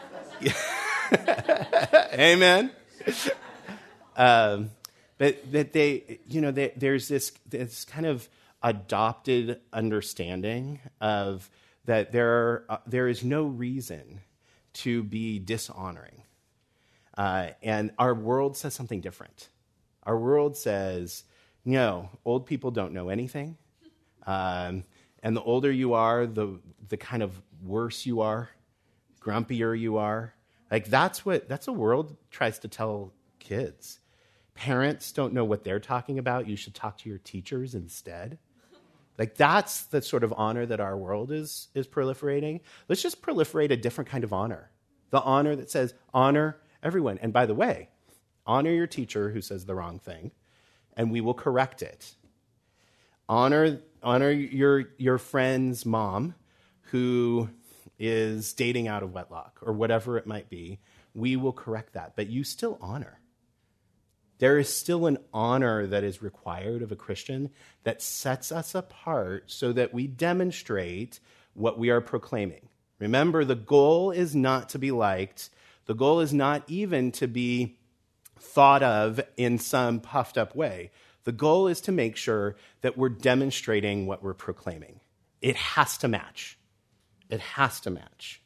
Amen. Um, but that they, you know, they, there's this this kind of adopted understanding of that there are, uh, there is no reason to be dishonoring, uh, and our world says something different. Our world says, no, old people don't know anything, um, and the older you are, the the kind of worse you are, grumpier you are. Like that's what that's the world tries to tell kids. Parents don't know what they're talking about. You should talk to your teachers instead. Like that's the sort of honor that our world is is proliferating. Let's just proliferate a different kind of honor. The honor that says honor everyone. And by the way, honor your teacher who says the wrong thing, and we will correct it. Honor honor your your friend's mom who is dating out of wedlock or whatever it might be. We will correct that, but you still honor. There is still an honor that is required of a Christian that sets us apart so that we demonstrate what we are proclaiming. Remember, the goal is not to be liked. The goal is not even to be thought of in some puffed up way. The goal is to make sure that we're demonstrating what we're proclaiming. It has to match. It has to match.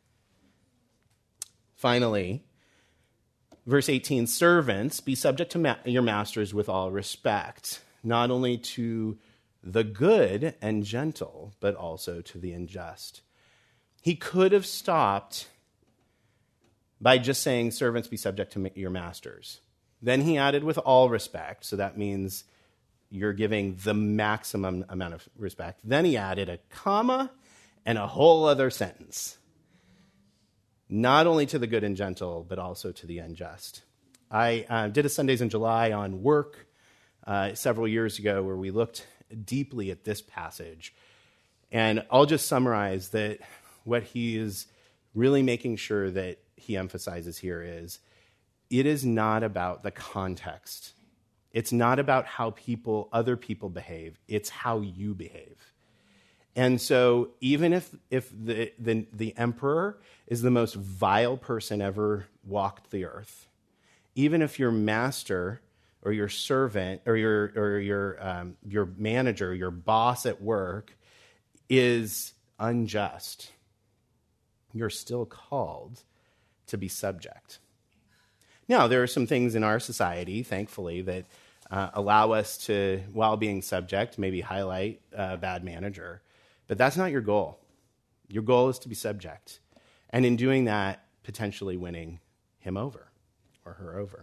Finally, verse eighteen, servants, be subject to ma- your masters with all respect, not only to the good and gentle, but also to the unjust. He could have stopped by just saying, servants, be subject to your masters. Then he added with all respect, so that means you're giving the maximum amount of respect. Then he added a comma and a whole other sentence. Not only to the good and gentle, but also to the unjust. I uh, did a Sundays in July on work uh, several years ago where we looked deeply at this passage. And I'll just summarize that what he is really making sure that he emphasizes here is it is not about the context. It's not about how people, other people behave. It's how you behave. And so even if, if the, the, the emperor is the most vile person ever walked the earth, even if your master or your servant or your, or your, um, your manager, your boss at work is unjust, you're still called to be subject. Now, there are some things in our society, thankfully, that uh, allow us to, while being subject, maybe highlight a bad manager. But that's not your goal. Your goal is to be subject. And in doing that, potentially winning him over or her over.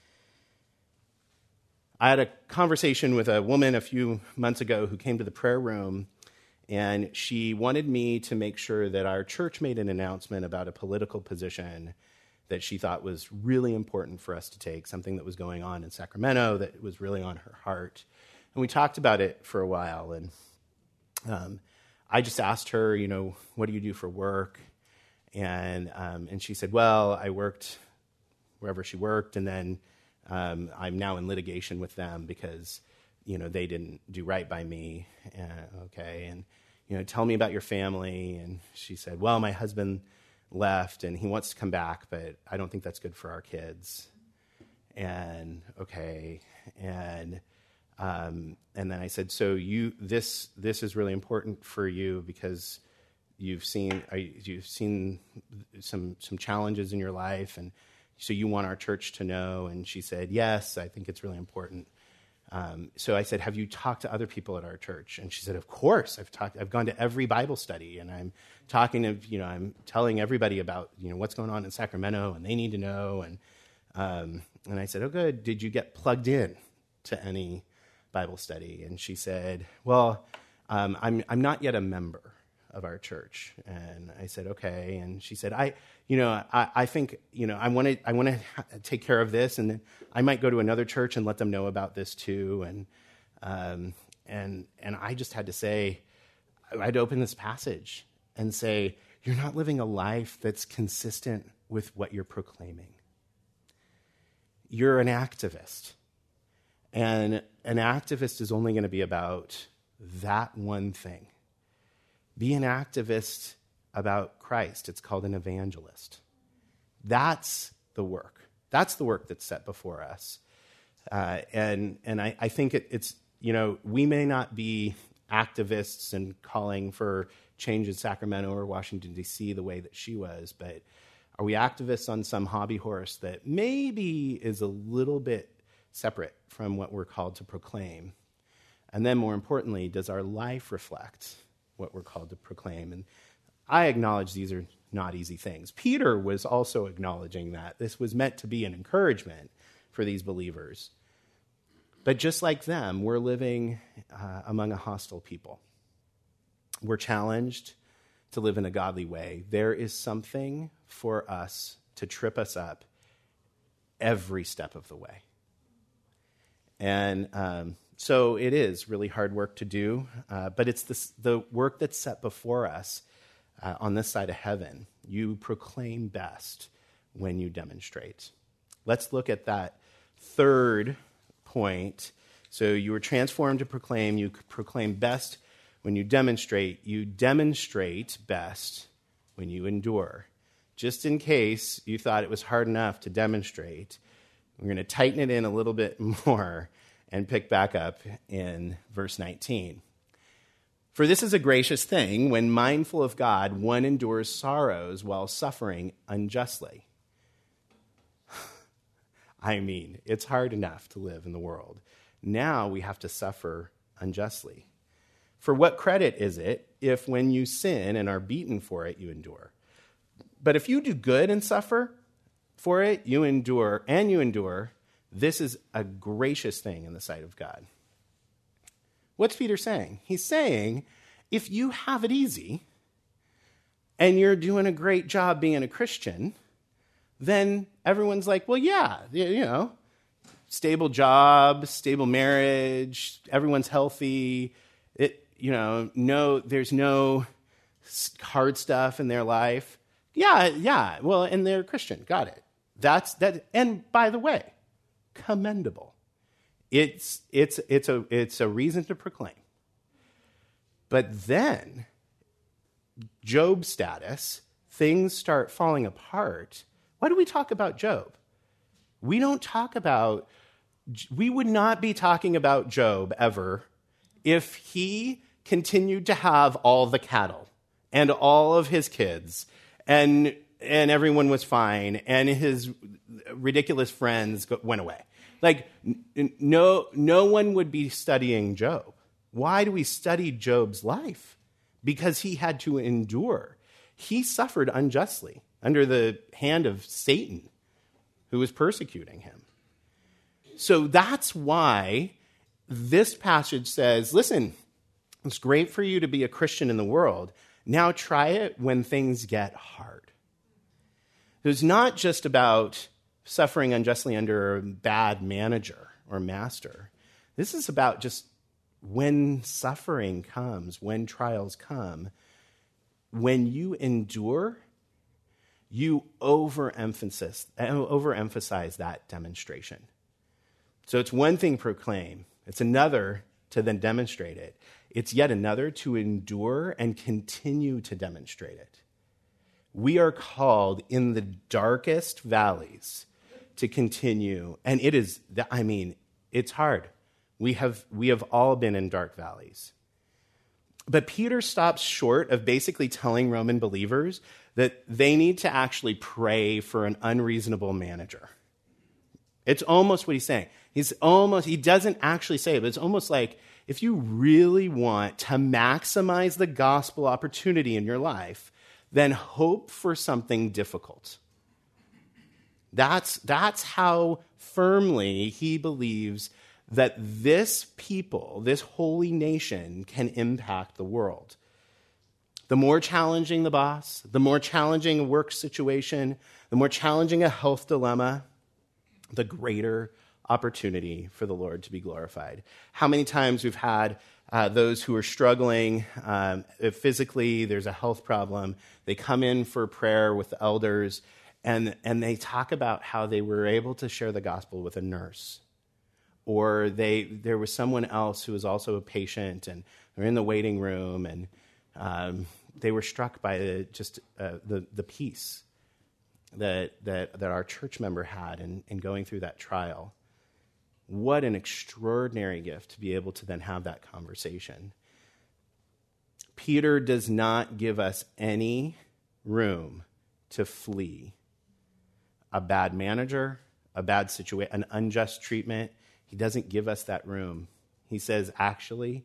I had a conversation with a woman a few months ago who came to the prayer room, and she wanted me to make sure that our church made an announcement about a political position that she thought was really important for us to take, something that was going on in Sacramento that was really on her heart. And we talked about it for a while, and um, I just asked her, you know, what do you do for work? And um, and she said, well, I worked wherever she worked, and then um, I'm now in litigation with them because, you know, they didn't do right by me. Uh, okay, and, you know, tell me about your family. And she said, well, my husband left, and he wants to come back, but I don't think that's good for our kids. And, okay, and Um, and then I said, so you this this is really important for you because you've seen uh, you've seen some some challenges in your life, and so you want our church to know. And she said, yes, I think it's really important. Um, so I said, have you talked to other people at our church? And she said, of course, I've talked. I've gone to every Bible study, and I'm talking to, you know, I'm telling everybody about, you know, what's going on in Sacramento, and they need to know. And um, and I said, oh, good. Did you get plugged in to any Bible study? And she said, well, um, I'm I'm not yet a member of our church. And I said, okay. And she said, I, you know, I, I think, you know, I want to, I want to take care of this, and then I might go to another church and let them know about this too. And, um, and, and I just had to say, I'd open this passage and say, you're not living a life that's consistent with what you're proclaiming. You're an activist. And an activist is only going to be about that one thing. Be an activist about Christ. It's called an evangelist. That's the work. That's the work that's set before us. Uh, and and I, I think it, it's, you know, we may not be activists and calling for change in Sacramento or Washington, D C the way that she was, but are we activists on some hobby horse that maybe is a little bit separate from what we're called to proclaim? And then more importantly, does our life reflect what we're called to proclaim? And I acknowledge these are not easy things. Peter was also acknowledging that. This was meant to be an encouragement for these believers. But just like them, we're living uh, among a hostile people. We're challenged to live in a godly way. There is something for us to trip us up every step of the way. And um, so it is really hard work to do, uh, but it's this, the work that's set before us uh, on this side of heaven. You proclaim best when you demonstrate. Let's look at that third point. So you were transformed to proclaim. You proclaim best when you demonstrate. You demonstrate best when you endure. Just in case you thought it was hard enough to demonstrate, we're going to tighten it in a little bit more and pick back up in verse nineteen. For this is a gracious thing, when mindful of God, one endures sorrows while suffering unjustly. I mean, it's hard enough to live in the world. Now we have to suffer unjustly. For what credit is it if when you sin and are beaten for it, you endure? But if you do good and suffer for it, you endure, and you endure, this is a gracious thing in the sight of God. What's Peter saying? He's saying, if you have it easy and you're doing a great job being a Christian, then everyone's like, well, yeah, you know, stable job, stable marriage, everyone's healthy. It, you know, no, there's no hard stuff in their life. Yeah, yeah. Well, and they're Christian. Got it. That's that. And by the way, commendable. It's it's it's a it's a reason to proclaim. But then, Job's status, things start falling apart. Why do we talk about Job? We don't talk about. We would not be talking about Job ever if he continued to have all the cattle and all of his kids and and everyone was fine and his ridiculous friends went away. Like, no, no one would be studying Job. Why do we study Job's life? Because he had to endure. He suffered unjustly under the hand of Satan, who was persecuting him. So that's why this passage says, listen, it's great for you to be a Christian in the world. Now try it when things get hard. It's not just about suffering unjustly under a bad manager or master. This is about just when suffering comes, when trials come, when you endure, you overemphasize, overemphasize that demonstration. So it's one thing to proclaim. It's another to then demonstrate it. It's yet another to endure and continue to demonstrate it. We are called in the darkest valleys to continue. And it is, I mean, it's hard. We have, we have all been in dark valleys. But Peter stops short of basically telling Roman believers that they need to actually pray for an unreasonable manager. It's almost what he's saying. He's almost, he doesn't actually say it, but it's almost like if you really want to maximize the gospel opportunity in your life, then hope for something difficult. That's, that's how firmly he believes that this people, this holy nation, can impact the world. The more challenging the boss, the more challenging a work situation, the more challenging a health dilemma, the greater opportunity for the Lord to be glorified. How many times we've had uh, those who are struggling um, physically, there's a health problem, they come in for prayer with the elders, and, and they talk about how they were able to share the gospel with a nurse. Or they there was someone else who was also a patient, and they're in the waiting room, and um, they were struck by the, just uh, the the peace that that that our church member had in, in going through that trial. What an extraordinary gift to be able to then have that conversation. Peter does not give us any room to flee a bad manager, a bad situation, an unjust treatment. He doesn't give us that room. He says, actually,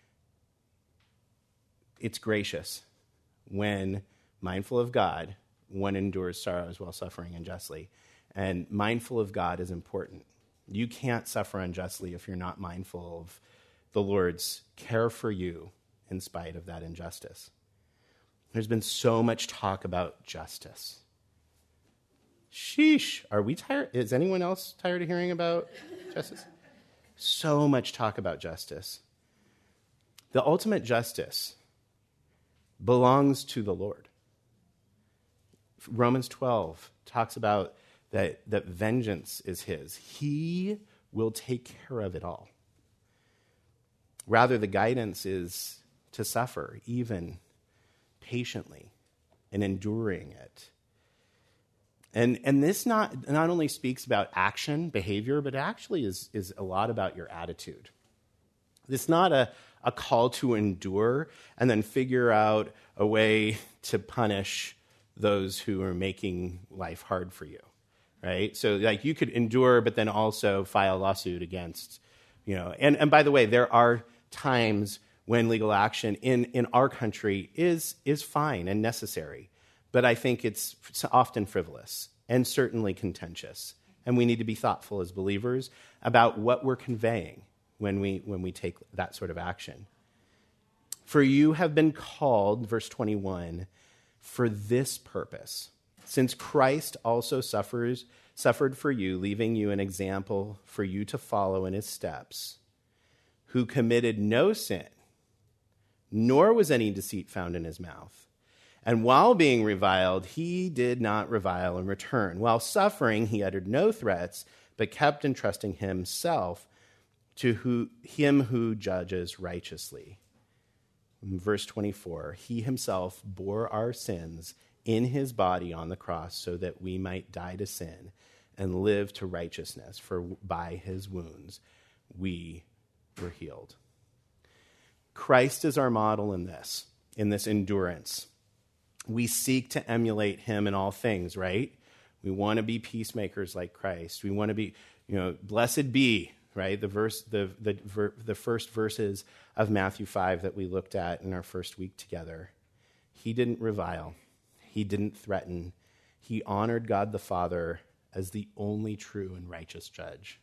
it's gracious when, mindful of God, one endures sorrows while suffering unjustly. And mindful of God is important. You can't suffer unjustly if you're not mindful of the Lord's care for you in spite of that injustice. There's been so much talk about justice. Sheesh. Are we tired? Is anyone else tired of hearing about justice? So much talk about justice. The ultimate justice belongs to the Lord. Romans twelve talks about that, that vengeance is his. He will take care of it all. Rather, the guidance is to suffer, even patiently, and enduring it. And and this not, not only speaks about action, behavior, but actually is, is a lot about your attitude. It's not a, a call to endure and then figure out a way to punish those who are making life hard for you, right? So like you could endure, but then also file a lawsuit against, you know. And, and by the way, there are times when legal action in, in our country is is fine and necessary. But I think it's often frivolous and certainly contentious. And we need to be thoughtful as believers about what we're conveying when we when we take that sort of action. For you have been called, verse twenty-one, for this purpose, since Christ also suffers suffered for you, leaving you an example for you to follow in his steps, who committed no sin, nor was any deceit found in his mouth. And while being reviled, he did not revile in return. While suffering, he uttered no threats, but kept entrusting himself to who, him who judges righteously. In verse twenty-four, he himself bore our sins in his body on the cross so that we might die to sin and live to righteousness, for by his wounds we were healed. Christ is our model in this, in this endurance. We seek to emulate him in all things, right? We want to be peacemakers like Christ. We want to be, you know, blessed be, right? The verse, the the the first verses of Matthew five that we looked at in our first week together. He didn't revile. He didn't threaten. He honored God the Father as the only true and righteous judge.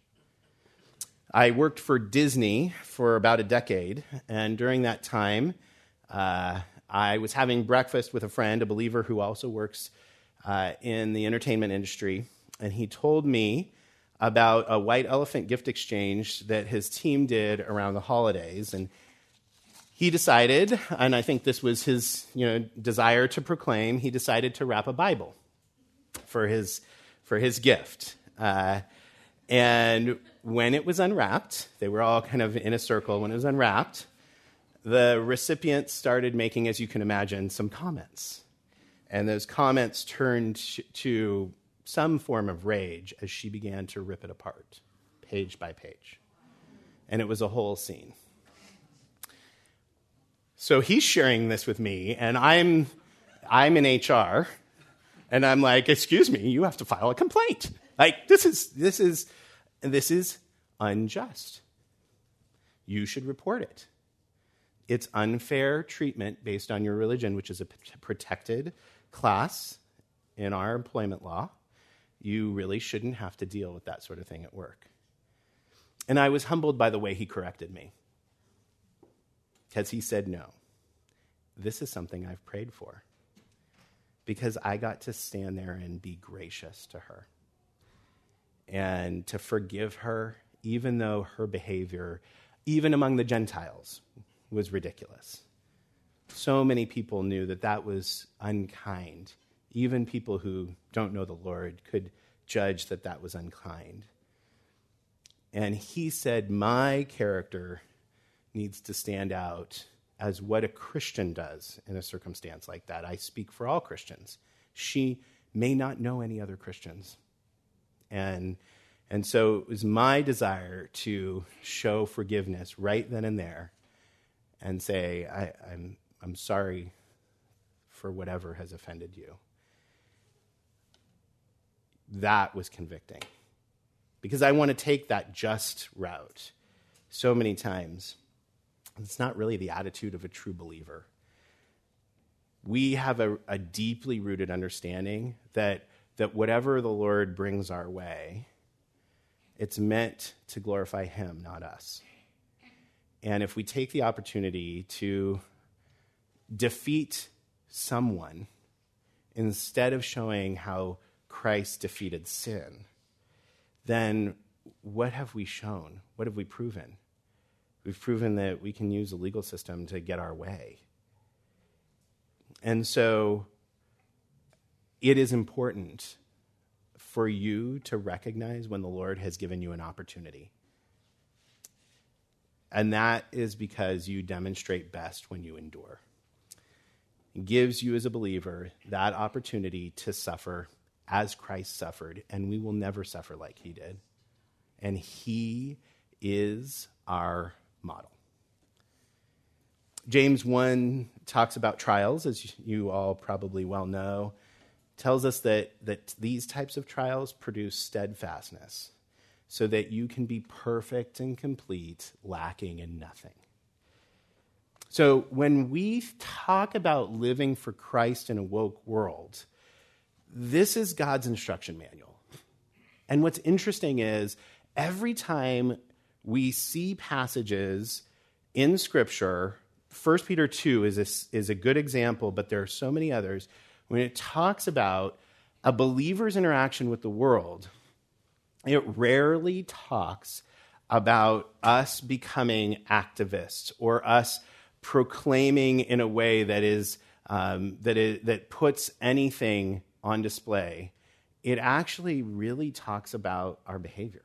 I worked for Disney for about a decade, and during that time, uh, I was having breakfast with a friend, a believer who also works uh, in the entertainment industry, and he told me about a white elephant gift exchange that his team did around the holidays. And he decided, and I think this was his, you know, desire to proclaim, he decided to wrap a Bible for his for his gift. Uh, and when it was unwrapped, they were all kind of in a circle. When it was unwrapped, the recipient started making, as you can imagine, some comments. And those comments turned to some form of rage as she began to rip it apart, page by page. And it was a whole scene. So he's sharing this with me, and I'm I'm in H R, and I'm like, excuse me, you have to file a complaint. Like, this is this is this is unjust. You should report it. It's unfair treatment based on your religion, which is a protected class in our employment law. You really shouldn't have to deal with that sort of thing at work. And I was humbled by the way he corrected me. Because he said, no, this is something I've prayed for. Because I got to stand there and be gracious to her. And to forgive her, even though her behavior, even among the Gentiles, was ridiculous. So many people knew that that was unkind. Even people who don't know the Lord could judge that that was unkind. And he said, my character needs to stand out as what a Christian does in a circumstance like that. I speak for all Christians. She may not know any other Christians. And, and so it was my desire to show forgiveness right then and there and say, I, I'm, I'm sorry for whatever has offended you. That was convicting. Because I want to take that just route so many times. It's not really the attitude of a true believer. We have a, a deeply rooted understanding that, that whatever the Lord brings our way, it's meant to glorify him, not us. And if we take the opportunity to defeat someone instead of showing how Christ defeated sin, then what have we shown? What have we proven? We've proven that we can use the legal system to get our way. And so it is important for you to recognize when the Lord has given you an opportunity. And that is because you demonstrate best when you endure. It gives you as a believer that opportunity to suffer as Christ suffered, and we will never suffer like he did. And he is our model. James one talks about trials, as you all probably well know, tells us that, that these types of trials produce steadfastness so that you can be perfect and complete, lacking in nothing. So when we talk about living for Christ in a woke world, this is God's instruction manual. And what's interesting is every time we see passages in Scripture, First Peter two is a, is a good example, but there are so many others, when it talks about a believer's interaction with the world, it rarely talks about us becoming activists or us proclaiming in a way that is um, that is, that puts anything on display. It actually really talks about our behavior.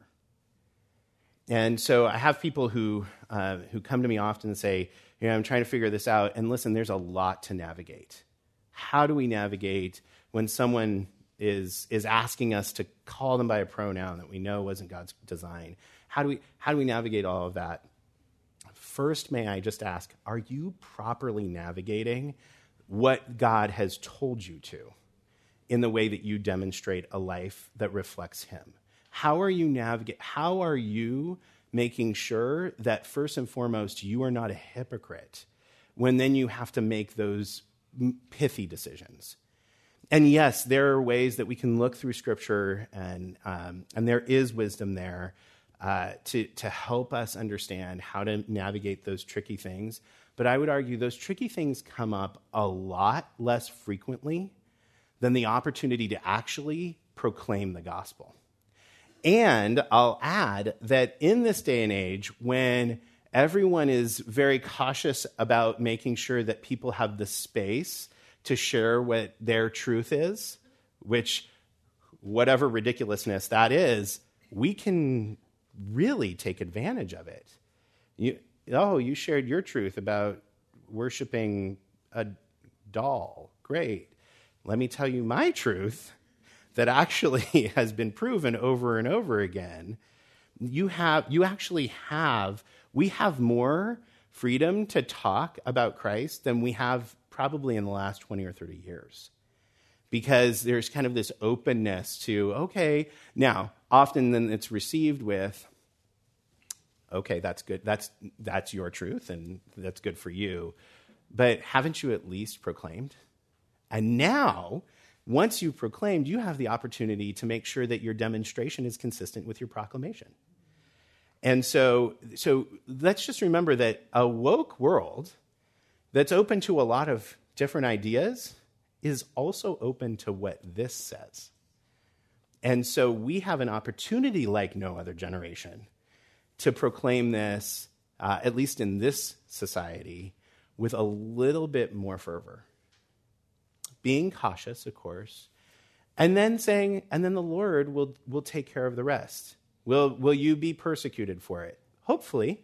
And so I have people who uh, who come to me often and say, you know, I'm trying to figure this out. And listen, there's a lot to navigate. How do we navigate when someone is is asking us to call them by a pronoun that we know wasn't God's design? How do we how do we navigate all of that? First, may I just ask, are you properly navigating what God has told you to in the way that you demonstrate a life that reflects him? How are you navigate? How are you making sure that first and foremost you are not a hypocrite when then you have to make those pithy decisions? And yes, there are ways that we can look through Scripture, and um, and there is wisdom there uh, to to help us understand how to navigate those tricky things. But I would argue those tricky things come up a lot less frequently than the opportunity to actually proclaim the gospel. And I'll add that in this day and age, when everyone is very cautious about making sure that people have the space to share what their truth is, which, whatever ridiculousness that is, we can really take advantage of it. You, oh, you shared your truth about worshiping a doll. Great. Let me tell you my truth that actually has been proven over and over again, You have, you actually have, we have more freedom to talk about Christ than we have probably in the last twenty or thirty years. Because there's kind of this openness to, okay, now, often then it's received with, okay, that's good, that's that's your truth, and that's good for you. But haven't you at least proclaimed? And now, once you've proclaimed, you have the opportunity to make sure that your demonstration is consistent with your proclamation. And so, so let's just remember that a woke world that's open to a lot of different ideas is also open to what this says. And so we have an opportunity like no other generation to proclaim this, uh, at least in this society, with a little bit more fervor. Being cautious, of course, and then saying, and then the Lord will, will take care of the rest. Will, will you be persecuted for it? Hopefully.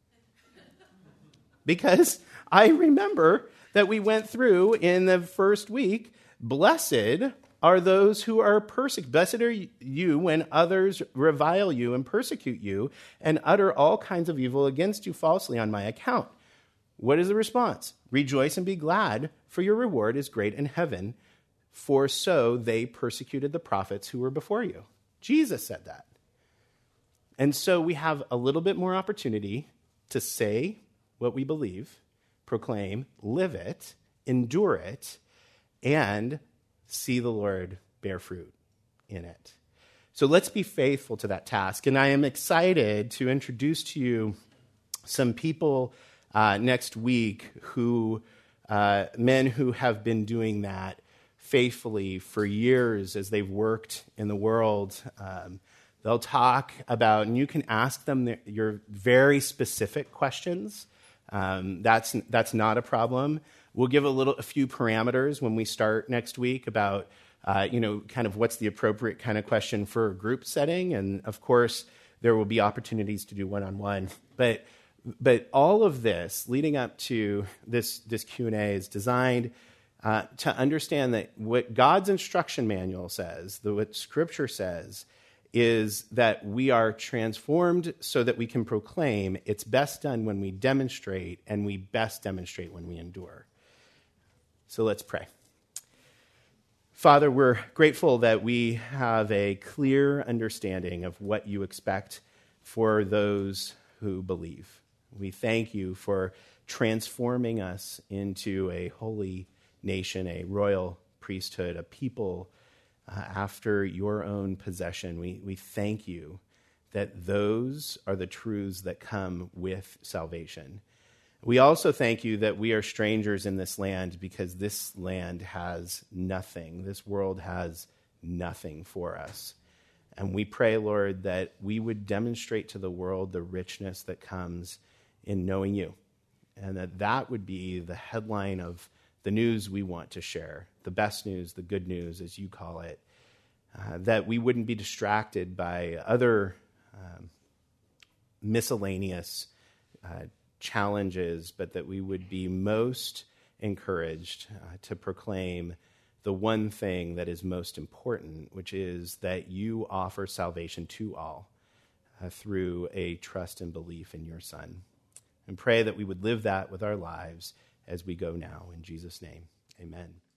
Because I remember that we went through in the first week, blessed are those who are persecuted. Blessed are you when others revile you and persecute you and utter all kinds of evil against you falsely on my account. What is the response? Rejoice and be glad, for your reward is great in heaven, for so they persecuted the prophets who were before you. Jesus said that. And so we have a little bit more opportunity to say what we believe, proclaim, live it, endure it, and see the Lord bear fruit in it. So let's be faithful to that task. And I am excited to introduce to you some people uh, next week who, uh, men who have been doing that faithfully for years as they've worked in the world. Um, they'll talk about, and you can ask them their, your very specific questions. Um, that's that's not a problem. We'll give a little, a few parameters when we start next week about, uh, you know, kind of what's the appropriate kind of question for a group setting, and of course there will be opportunities to do one-on-one. But but all of this leading up to this this Q and A is designed uh, to understand that what God's instruction manual says, the, what Scripture says, is that we are transformed so that we can proclaim. It's best done when we demonstrate, and we best demonstrate when we endure. So let's pray. Father, we're grateful that we have a clear understanding of what you expect for those who believe. We thank you for transforming us into a holy nation, a royal priesthood, a people Uh, after your own possession. We, we thank you that those are the truths that come with salvation. We also thank you that we are strangers in this land because this land has nothing. This world has nothing for us. And we pray, Lord, that we would demonstrate to the world the richness that comes in knowing you, and that that would be the headline of the news we want to share, the best news, the good news, as you call it, uh, that we wouldn't be distracted by other um, miscellaneous uh, challenges, but that we would be most encouraged uh, to proclaim the one thing that is most important, which is that you offer salvation to all uh, through a trust and belief in your Son. And pray that we would live that with our lives as we go now. In Jesus' name, amen.